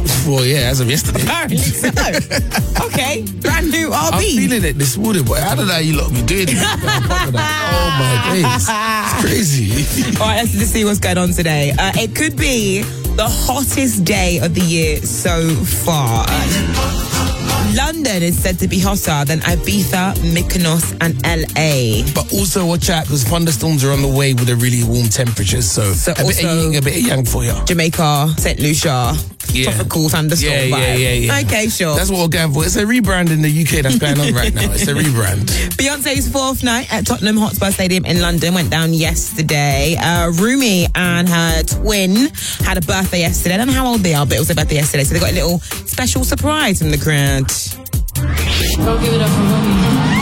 Well, yeah, as of yesterday.
Apparently so. Okay, brand new R B.
I'm feeling it this morning, but how did I you lot be doing it? Oh my days. It's crazy.
All right, let's just see what's going on today. Uh, it could be the hottest day of the year so far. Uh, London is said to be hotter than Ibiza, Mykonos and L A.
But also watch out because thunderstorms are on the way with a really warm temperatures. So,
So
a bit
also-
of yin, a bit of yang for you.
Jamaica, Saint Lucia,
Yeah.
tropical thunderstorm
Yeah, yeah,
vibe.
yeah, yeah.
Okay, sure.
That's what we're going for. It's a rebrand in the U K that's going on right now. It's a rebrand.
Beyonce's fourth night at Tottenham Hotspur Stadium in London went down yesterday. Uh, Rumi and her twin had a birthday yesterday. I don't know how old they are, but it was their birthday yesterday. So they got a little special surprise from the crowd.
Go give it up for Rumi.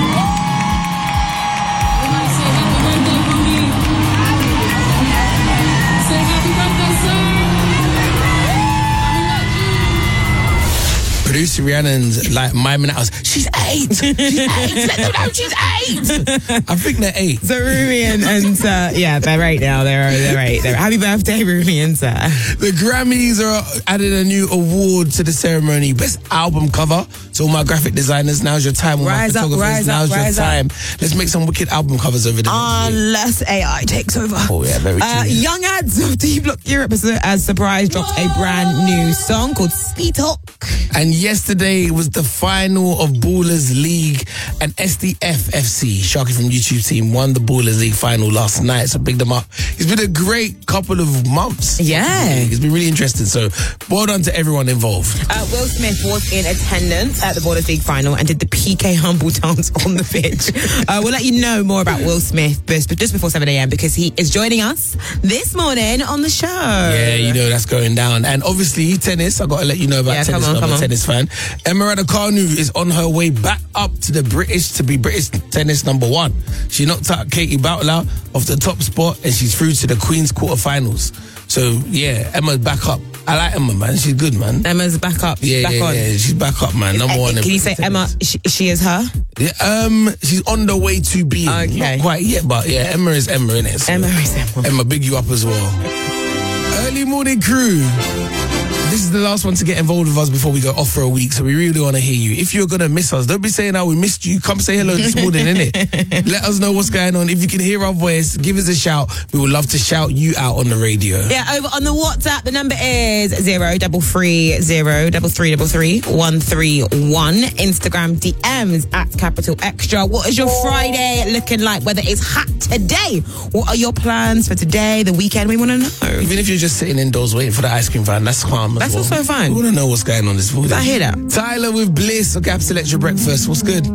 Producer Rhiannon's like miming at us. She's eight. She's eight. Let them know she's eight. I think they're eight.
So Rumi and, and uh, yeah, they're eight now. They're they're eight. They're, happy birthday, Rumi and uh,
The Grammys are adding a new award to the ceremony. Best album cover. So all my graphic designers, now's your time. All
Rise
my
up,
photographers,
rise up,
now's
rise
your
up.
time. Let's make some wicked album covers over the next year.
unless A I takes over.
Oh yeah, very true.
Uh, Young Ads of D Block Europe as, as surprise dropped a brand new song called Speed Talk.
And yesterday was the final of Ballers League, and S D F F C, Sharky from YouTube team, won the Ballers League final last night. So big them up. It's been a great couple of months.
Yeah.
It's been really interesting. So well done to everyone involved.
Uh, Will Smith was in attendance at the Ballers League final and did the P K Humble dance on the pitch. Uh, we'll let you know more about Will Smith but just before seven a.m. because he is joining us this morning on the show.
Yeah, you know that's going down. And obviously tennis, I got to let you know about
Yeah,
tennis.
come on,
I'm
come
a
on.
tennis fan. Emma Raducanu is on her way back up to the British to be British tennis number one. She knocked out Katie Boutler off the top spot and she's through to the Queen's quarterfinals. So yeah, Emma's back up. I like Emma, man. She's good, man.
Emma's back up. She's
Yeah,
back
yeah,
on.
yeah. She's back up, man. Number
Uh,
one. in
Can you say
tennis.
Emma? She, she is her.
Yeah, um, she's on the way to being.
Okay.
Not quite yet, but yeah, Emma is Emma, innit? So
Emma is Emma.
Emma, big you up as well. Early morning crew. This is the last one to get involved with us before we go off for a week, so we really want to hear you. If you're going to miss us, don't be saying how we missed you. Come say hello this morning, innit? Let us know what's going on. If you can hear our voice, give us a shout. We would love to shout you out on the radio.
Yeah, over on the WhatsApp, the number is zero double three zero double three double three one three one. Instagram D Ms at Capital Extra. What is your Friday looking like? Whether it's hot today, what are your plans for today, the weekend? We want to know.
Even if you're just sitting indoors waiting for the ice cream van, that's calm. as
That's
well.
also fine.
We want to know what's going on this morning.
I hear that.
Tyler with Bliss on Capital Extra Breakfast. What's good?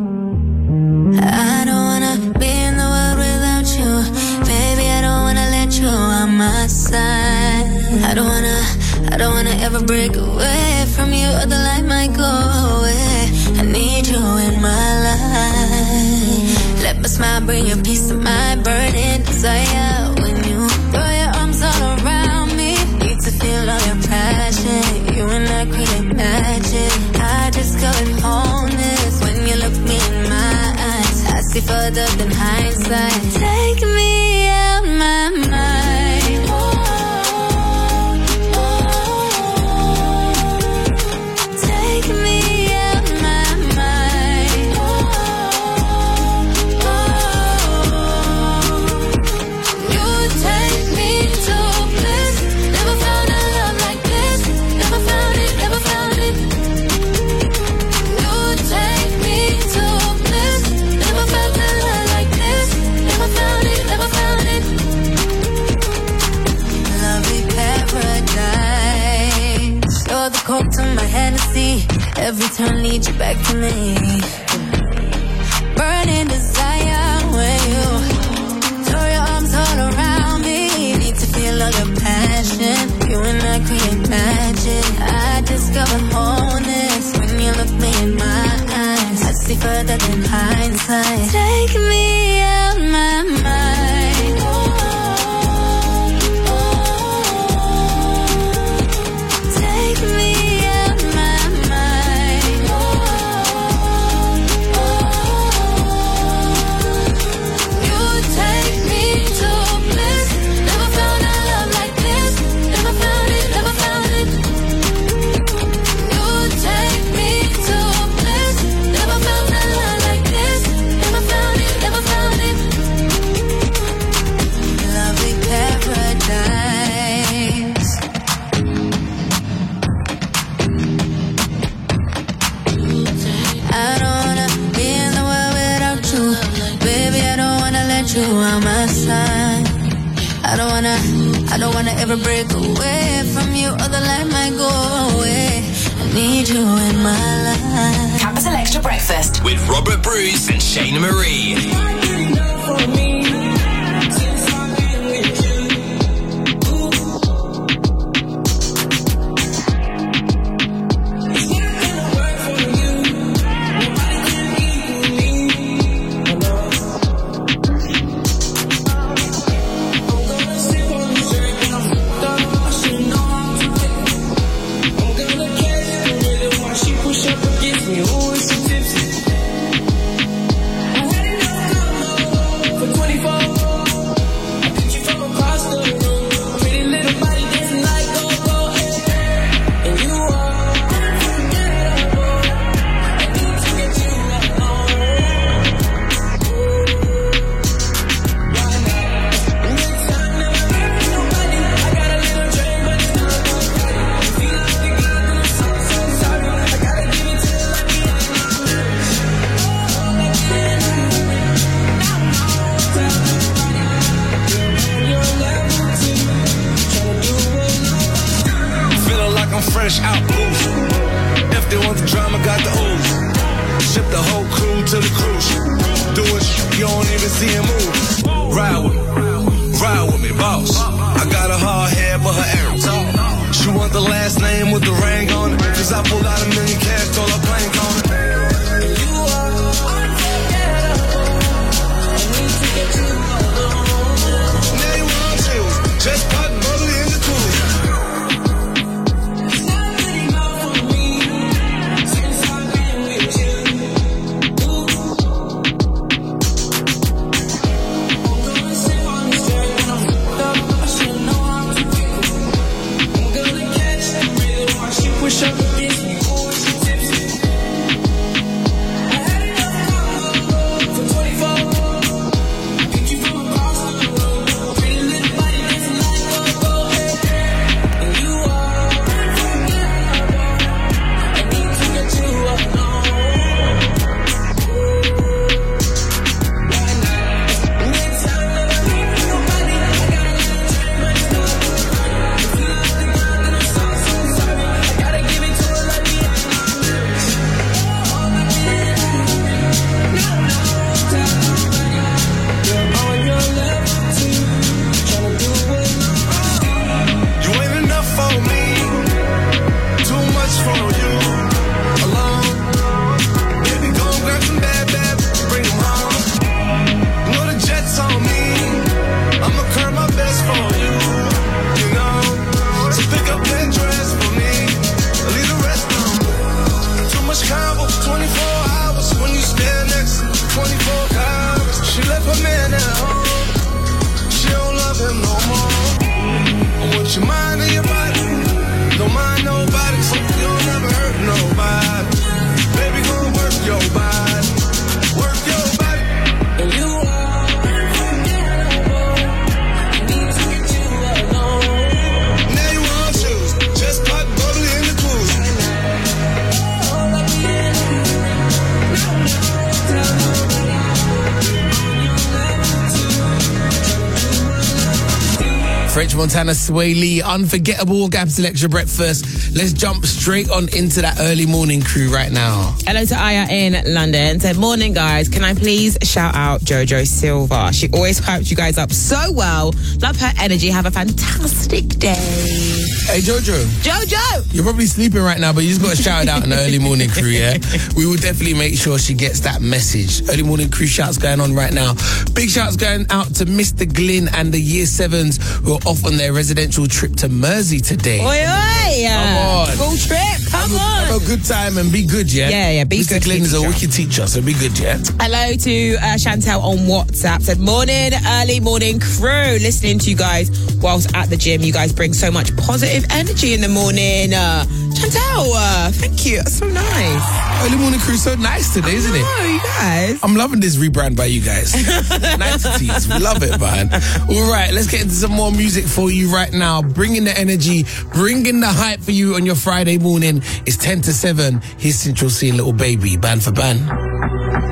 I don't wanna be in the world without you. Baby, I don't wanna let you on my side. I don't wanna, I don't wanna ever break away from you, or the light might go away. I need you in my life. Let my smile bring you peace of mind, burning desire. When you throw your arms all around me, need to feel all your passion. You and I create magic. I discovered wholeness when you look me in my eyes. I see further than hindsight. Take me out my mind. Oh, oh, take me out my mind. Oh, oh, you take me to bliss. Never found a love like this. Never found it, never found it. You take me to bliss. Never felt a love like this. Never found it, never found it. Lovely paradise. You're the coke to my Hennessy. Every turn leads you back to me. Burning desire when you throw your arms all around me. Need to feel all your passion. You and I create magic. I discover wholeness when you look me in my eyes. I see further than hindsight. Take me out my mind. Oh, oh, take me out my mind. Oh, oh, you take me to bliss. Never found a love like this. Never found it, never found it. I don't wanna, I don't wanna ever break away from you, or the light might go away. I need you in my life.
Capital Extra Breakfast
with Robert Bruce and Shayna Marie.
French Montana, Sway Lee, Unforgettable, Capital Extra Breakfast. Let's jump straight on into that early morning crew right now.
Hello to Aya in London. Said, morning guys, can I please shout out Jojo Silva? She always hyped you guys up so well. Love her energy. Have a fantastic day.
Hey Jojo.
Jojo!
You're probably sleeping right now, but you just got to shout it out in the early morning crew, yeah? We will definitely make sure she gets that message. Early morning crew shouts going on right now. Big shouts going out to Mister Glynn and the Year Sevens who are off on their residential trip to Mersey today.
Oi, oi!
Come on.
Full trip, come
have
on.
A, have a good time and be good, yeah?
Yeah, yeah, be
Mister
good.
Mister Glynn is a wicked teacher, so be good, yeah?
Hello to uh, Chantel on WhatsApp. Said, morning, early morning crew. Listening to you guys whilst at the gym. You guys bring so much positive energy in the morning. Uh, Chantel, uh, thank you. That's so nice.
Early morning crew so nice today, isn't it?
Oh, you guys.
I'm loving this rebrand by you guys. Niceties. We love it, man. All right, let's get into some more music for you right now. Bringing the energy, bringing the hype for you on your Friday morning. It's ten to seven. Here's Central C and Little Baby, band for band.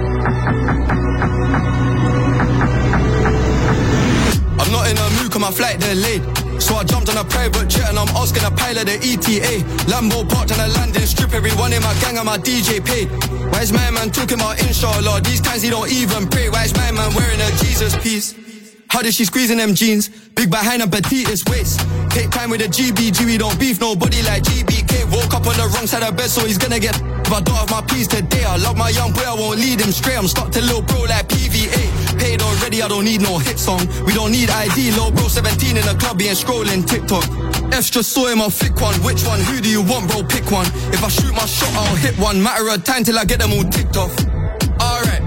I'm not in a mood, cause my flight Adelaide. So I jumped on a private jet and I'm asking a pilot the E T A. Lambo parked on a landing strip, everyone in my gang and my D J paid. Why is my man talking about inshallah? These times he don't even pray. Why is my man wearing a Jesus piece? How did she squeeze in them jeans? Big behind and petitest waist. Take time with the G B G, we don't beef nobody like G B K. Woke up on the wrong side of bed, so he's gonna get. If I don't have my peace today, I love my young boy, I won't lead him straight. I'm stuck to little bro like P V A. Paid already, I don't need no hit song. We don't need I D, little bro seventeen in the club, he ain't scrolling TikTok. F's just saw him, I'll flick one. Which one? Who do you want, bro? Pick one. If I shoot my shot, I'll hit one. Matter of time till I get them all ticked off. Alright.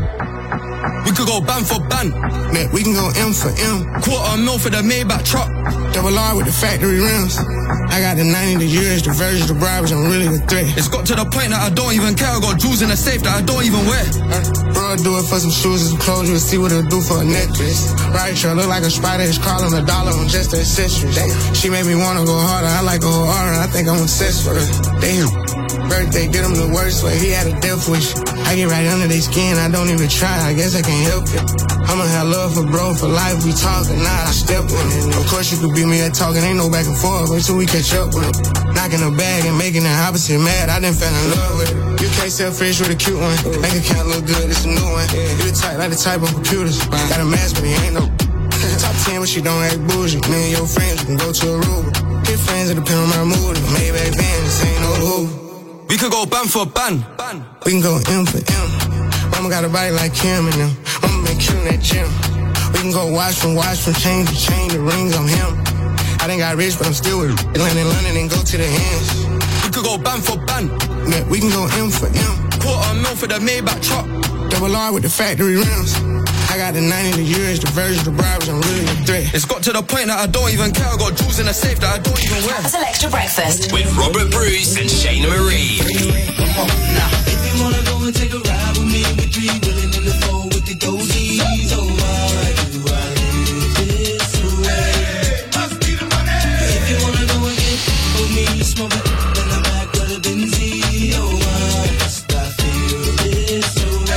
We could go ban for ban.
Man, we can go M for M.
Quarter mil for the Maybach truck.
Double R with the factory rims. I got the ninety, the years, the versions, the bribes, I'm really the threat.
It's got to the point that I don't even care. I got jewels in the safe that I don't even wear.
Uh, bro, I do it for some shoes and some clothes. You'll see what it'll do for a necklace. Right, sure, look like a spider. It's crawling a dollar on just the accessories. She made me wanna go harder. I like to go harder. I think I'm obsessed with her. Damn. Birthday, did him the worst way. He had a death wish. I get right under their skin. I don't even try. I guess I can't help it. I'ma have love for bro for life. We talking, nah, I step with it. Of course you could beat me at talking. Ain't no back and forth until we catch up with it. Knocking the bag and making the opposite mad. I done fell in love with it. You can't sell fish with a cute one. Bank account look good, it's a new one. You the type like the type of computers. Got a mask, but he ain't no. Top ten, but she don't act bougie. Me and your friends, we can go to Aruba. Get friends, it depend on my mood. Maybach van, this ain't no Uber.
We could go ban for ban. ban.
We can go M for M. Mama got a body like Kim and them. Mama been killing that gym. We can go watch from watch from chain to chain. The rings on him. I done got rich, but I'm still with land in London and go to the ends.
We could go ban for ban.
Yeah, we can go M for M.
Quarter mil for the Maybach truck.
Double R with the factory rims. I got the ninety, the years, the versions, the bribes, I'm really the threat.
It's got to the point that I don't even care. I got jewels in the safe that I don't even wear.
Capital Extra Breakfast
with Robert Bruce and Shayna Marie.
Come on, now. If you wanna go and take a ride with me, we three willing in the four with the dozies. Oh, why do I live this way? Must be the money. If you wanna go and get with me, smoke it in the back of the Benzie. Oh, why must I feel this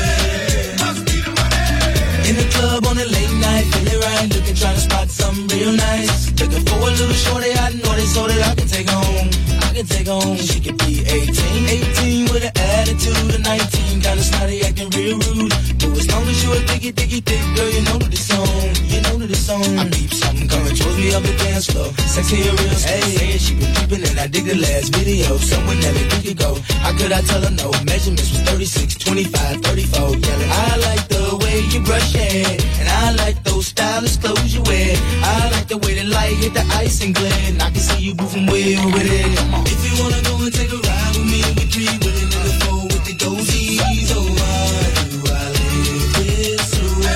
way? Must be the money. In the club on a late night, feeling right, looking, trying to spot something real nice. Looking for a little shorty, I know they so that I can take home. I can take home, she could be eighteen. eighteen with an attitude of nineteen, kinda snotty, acting real rude. But as long as you a diggy, diggy, dick, girl, you know that it's on. You know that it's on. I peep something coming towards me up the dance floor. Sexy and real, hey, hey, she been peeping and I dig the last video. Someone never think it go. How could I tell her no? Measurements was thirty-six, twenty-five, thirty-four. Yelling, I like the way you brush your hair, and I like those stylish clothes you wear. I like the way the light hit the ice and glare, and I can see you moving way over there. Come on. If you wanna go and take a ride with me, we three willing in the four with the dozies. Oh, why do I live this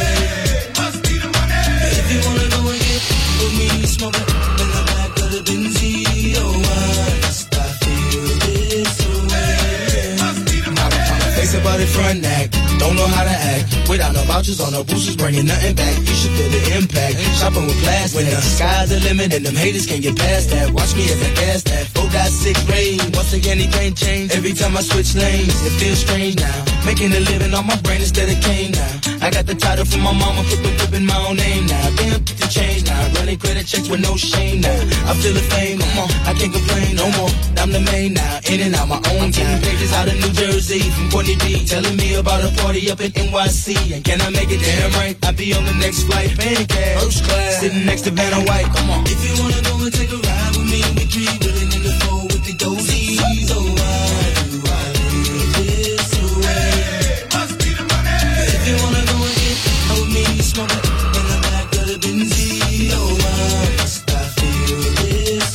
way? Must be the money. If you wanna go and get with me, smoke it in the back of the Benzie. Oh, why must I feel this way? Must be the money. Face about it front neck, don't know how to act. Without no vouchers on no boosters, bringing nothing back. You should feel the impact. Shopping with class, when the sky's the limit and them haters can't get past that. Watch me as I gas that. Four got six rain. Once again, anything change. Every time I switch lanes, it feels strange now. Making a living on my brain instead of cane now. I got the title from my mama, put the whip in my own name now. Damn, put the change now. Running credit checks with no shame now. I feel the fame, come on, I can't complain no more. I'm the main now, in and out my own time. Pages out of New Jersey from Courtney B, telling me about a party up in N Y C. And can I make it damn right? I'll be on the next flight, pancake, first class, sitting next to Vanna White. Come on. If you wanna go and take a ride with me, we three willing in the four with the dozies. Oh, why do I live this way? Must be the money. If you wanna go and get with me, smoke it in the back of the Benzie. Oh, why must I feel this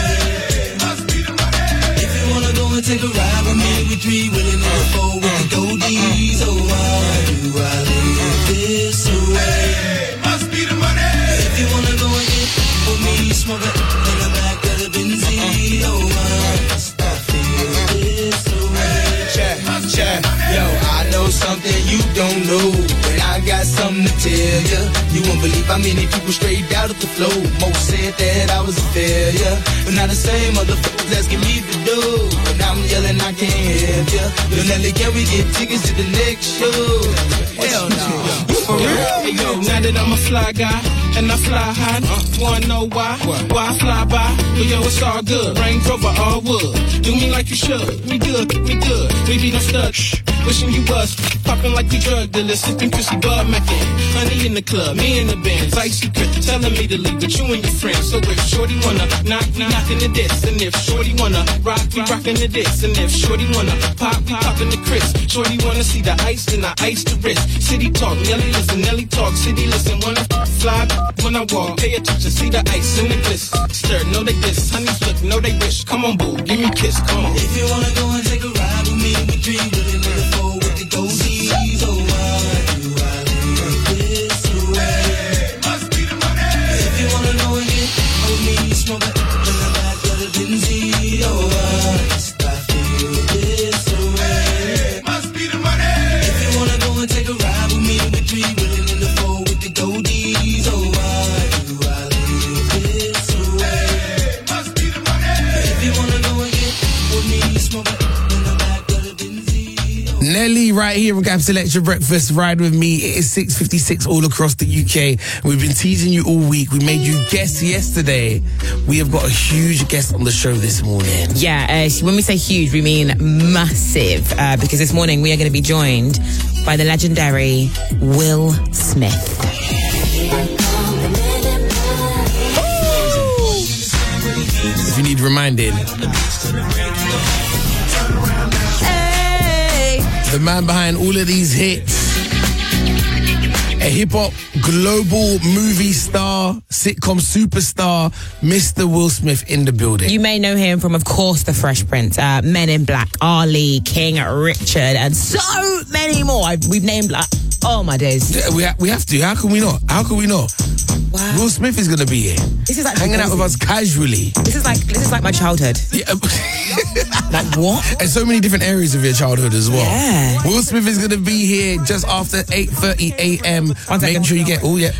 way? Must be the money. If you wanna go and take a ride with me, we three willing in the four with the dozies. Oh, why do I live this way? Must be the money. If you wanna go and get with me, smoke it in the back of the Benzie. Oh, why must I feel this way? Check, check, yo, I know something you don't know, but I got something to tell ya. You won't believe how many people straight out of the flow. Most said that I was a failure, but now the same motherfuckers
just asking me to do. But I'm yelling, I can't help ya. Yo, Nelly, can we get tickets to the next show? Hell no. For real? Hey, yo, now that I'm a fly guy, and I fly high, wanna know why? Why I fly by? But yo, it's all good. Range Rover, all wood. Do me like you should. Me good, me good. Maybe no stud. Wishing you was popping like we drug dealers, sipping Chrissy Bud Mackin. Honey in the club, me in the Benz, icy grip, telling me to leave with you and your friends. So if Shorty wanna knock, we knockin' the diss, and if Shorty wanna rock, we rockin' the diss, and if Shorty wanna pop, we poppin' the crisp. Shorty wanna see the ice, and I ice the wrist. City talk, Nelly listen, Nelly talk, city listen. Wanna fly when I walk, pay attention, see the ice and the bliss. Stir, know they diss, honey flick, know they wish. Come on, boo, give me a kiss, come on. If you wanna go and take a ride with me, we dream really little four with the goatees. Oh, why do I live this way? Must be the money. If you wanna know and get with me, smoke it in the back of the Benzie. Oh, why must I feel this way? Must be the money. If you wanna go and take a ride with me, we dream really little four with the goatees. Oh, why do I live this way? Must be the money. If you wanna go and get with me, smoke it.
Nelly right here on Capital Extra Breakfast. Ride with me. It is six fifty-six all across the U K. We've been teasing you all week. We made you guess yesterday. We have got a huge guest on the show this morning.
Yeah, uh, when we say huge, we mean massive. Uh, because this morning we are going to be joined by the legendary Will Smith.
If you need reminding, the man behind all of these hits, a hip-hop global movie star, sitcom superstar, Mister Will Smith in the building.
You may know him from, of course, The Fresh Prince, uh, Men in Black, Ali, King Richard, and so many more. I've, we've named, like, oh my days.
Yeah, we, ha- we have to. How can we not? How can we not? Wow. Will Smith is going to be here.
This is like
hanging out with us casually.
This is like this is like my childhood.
Yeah.
Like what?
And so many different areas of your childhood as well.
Yeah.
Will Smith is going to be here just after eight thirty a.m.
One
Make
second.
sure you get, oh yeah.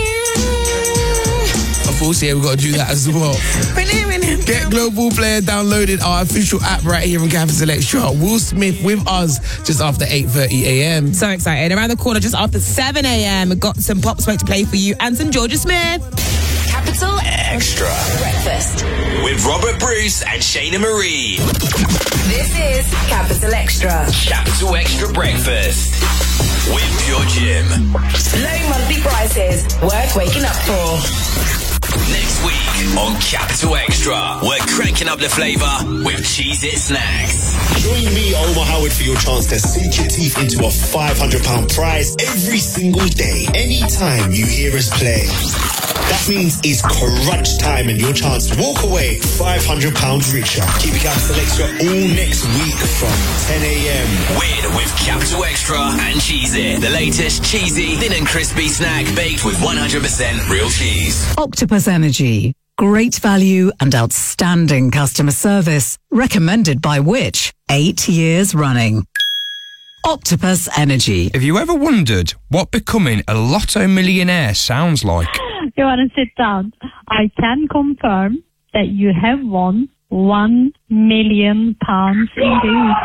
Of course, yeah, we've got to do that as well. Get Global Player downloaded, our official app right here on Capital Extra. Will Smith with us just after eight thirty a.m.
So excited. Around the corner just after seven a.m. We've got some Pop Smoke to play for you and some Georgia Smith.
Capital
Extra
Breakfast
with Robert Bruce and Shayna Marie.
This is Capital Extra.
Capital Extra Breakfast with Pure Gym.
Low monthly prices, worth waking up for.
Next week on Capital Extra, we're cranking up the flavour with Cheez-It Snacks.
Join me, Omar Howard, for your chance to sink your teeth into a five hundred pounds prize every single day, anytime you hear us play. That means it's crunch time and your chance to walk away five hundred pounds richer. Keep Capital Extra all next week from ten a.m.
Win with Capital Extra and Cheez-It, the latest cheesy, thin and crispy snack baked with one hundred percent real cheese.
Octopus Energy. Great value and outstanding customer service. Recommended by which? Eight years running. Octopus Energy.
Have you ever wondered what becoming a lotto millionaire sounds like?
You want to sit down? I can confirm that you have won one million pounds indeed.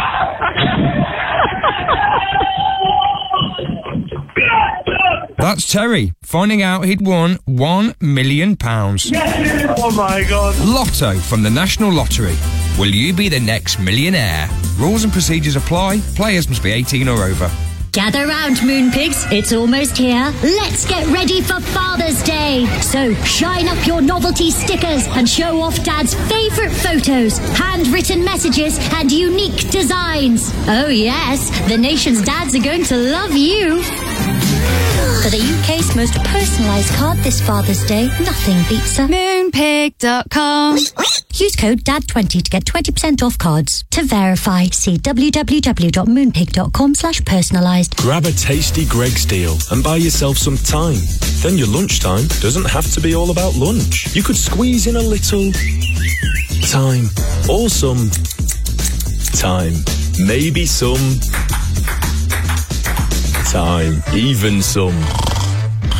That's Terry, finding out he'd won one million pounds.
Oh my God.
Lotto from the National Lottery. Will you be the next millionaire? Rules and procedures apply. Players must be eighteen or over.
Gather round, Moonpigs. It's almost here. Let's get ready for Father's Day. So shine up your novelty stickers and show off Dad's favourite photos, handwritten messages and unique designs. Oh yes, the nation's dads are going to love you. For the U K's most personalised card this Father's Day, nothing beats a moonpig dot com. Use code D A D twenty to get twenty percent off cards. To verify, see w w w dot moonpig dot com slash personalised.
Grab a tasty Greg's deal and buy yourself some time. Then your lunchtime doesn't have to be all about lunch. You could squeeze in a little time. Or some time. Maybe some time. Even some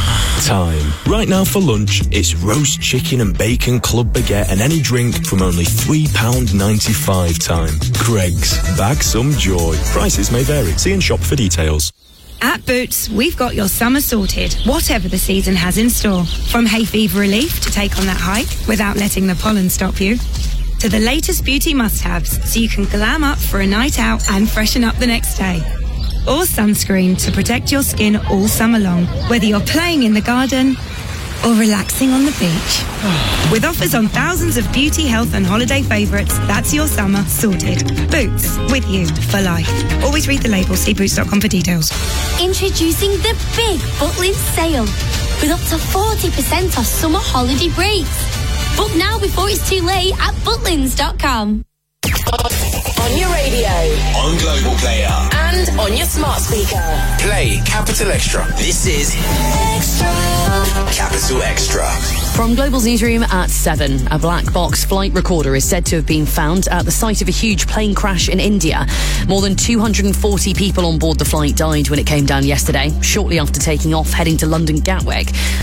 time. Right now for lunch, it's roast chicken and bacon club baguette and any drink from only three pounds ninety-five time. Greggs, bag some joy. Prices may vary. See and shop for details.
At Boots, we've got your summer sorted, whatever the season has in store. From hay fever relief to take on that hike without letting the pollen stop you, to the latest beauty must-haves so you can glam up for a night out and freshen up the next day. Or sunscreen to protect your skin all summer long, whether you're playing in the garden or relaxing on the beach. With offers on thousands of beauty, health and holiday favourites, that's your summer sorted. Boots, with you for life. Always read the label, see boots dot com for details.
Introducing the big Butlins sale with up to forty percent off summer holiday breaks. Book now before it's too late at butlins dot com.
On your radio,
On Global Player,
and on your smart speaker.
play Capital Extra. This is
Extra.
Capital Extra.
From Global's newsroom at seven, a black box flight recorder is said to have been found at the site of a huge plane crash in India. More than two hundred forty people on board the flight died when it came down yesterday, shortly after taking off heading to London Gatwick.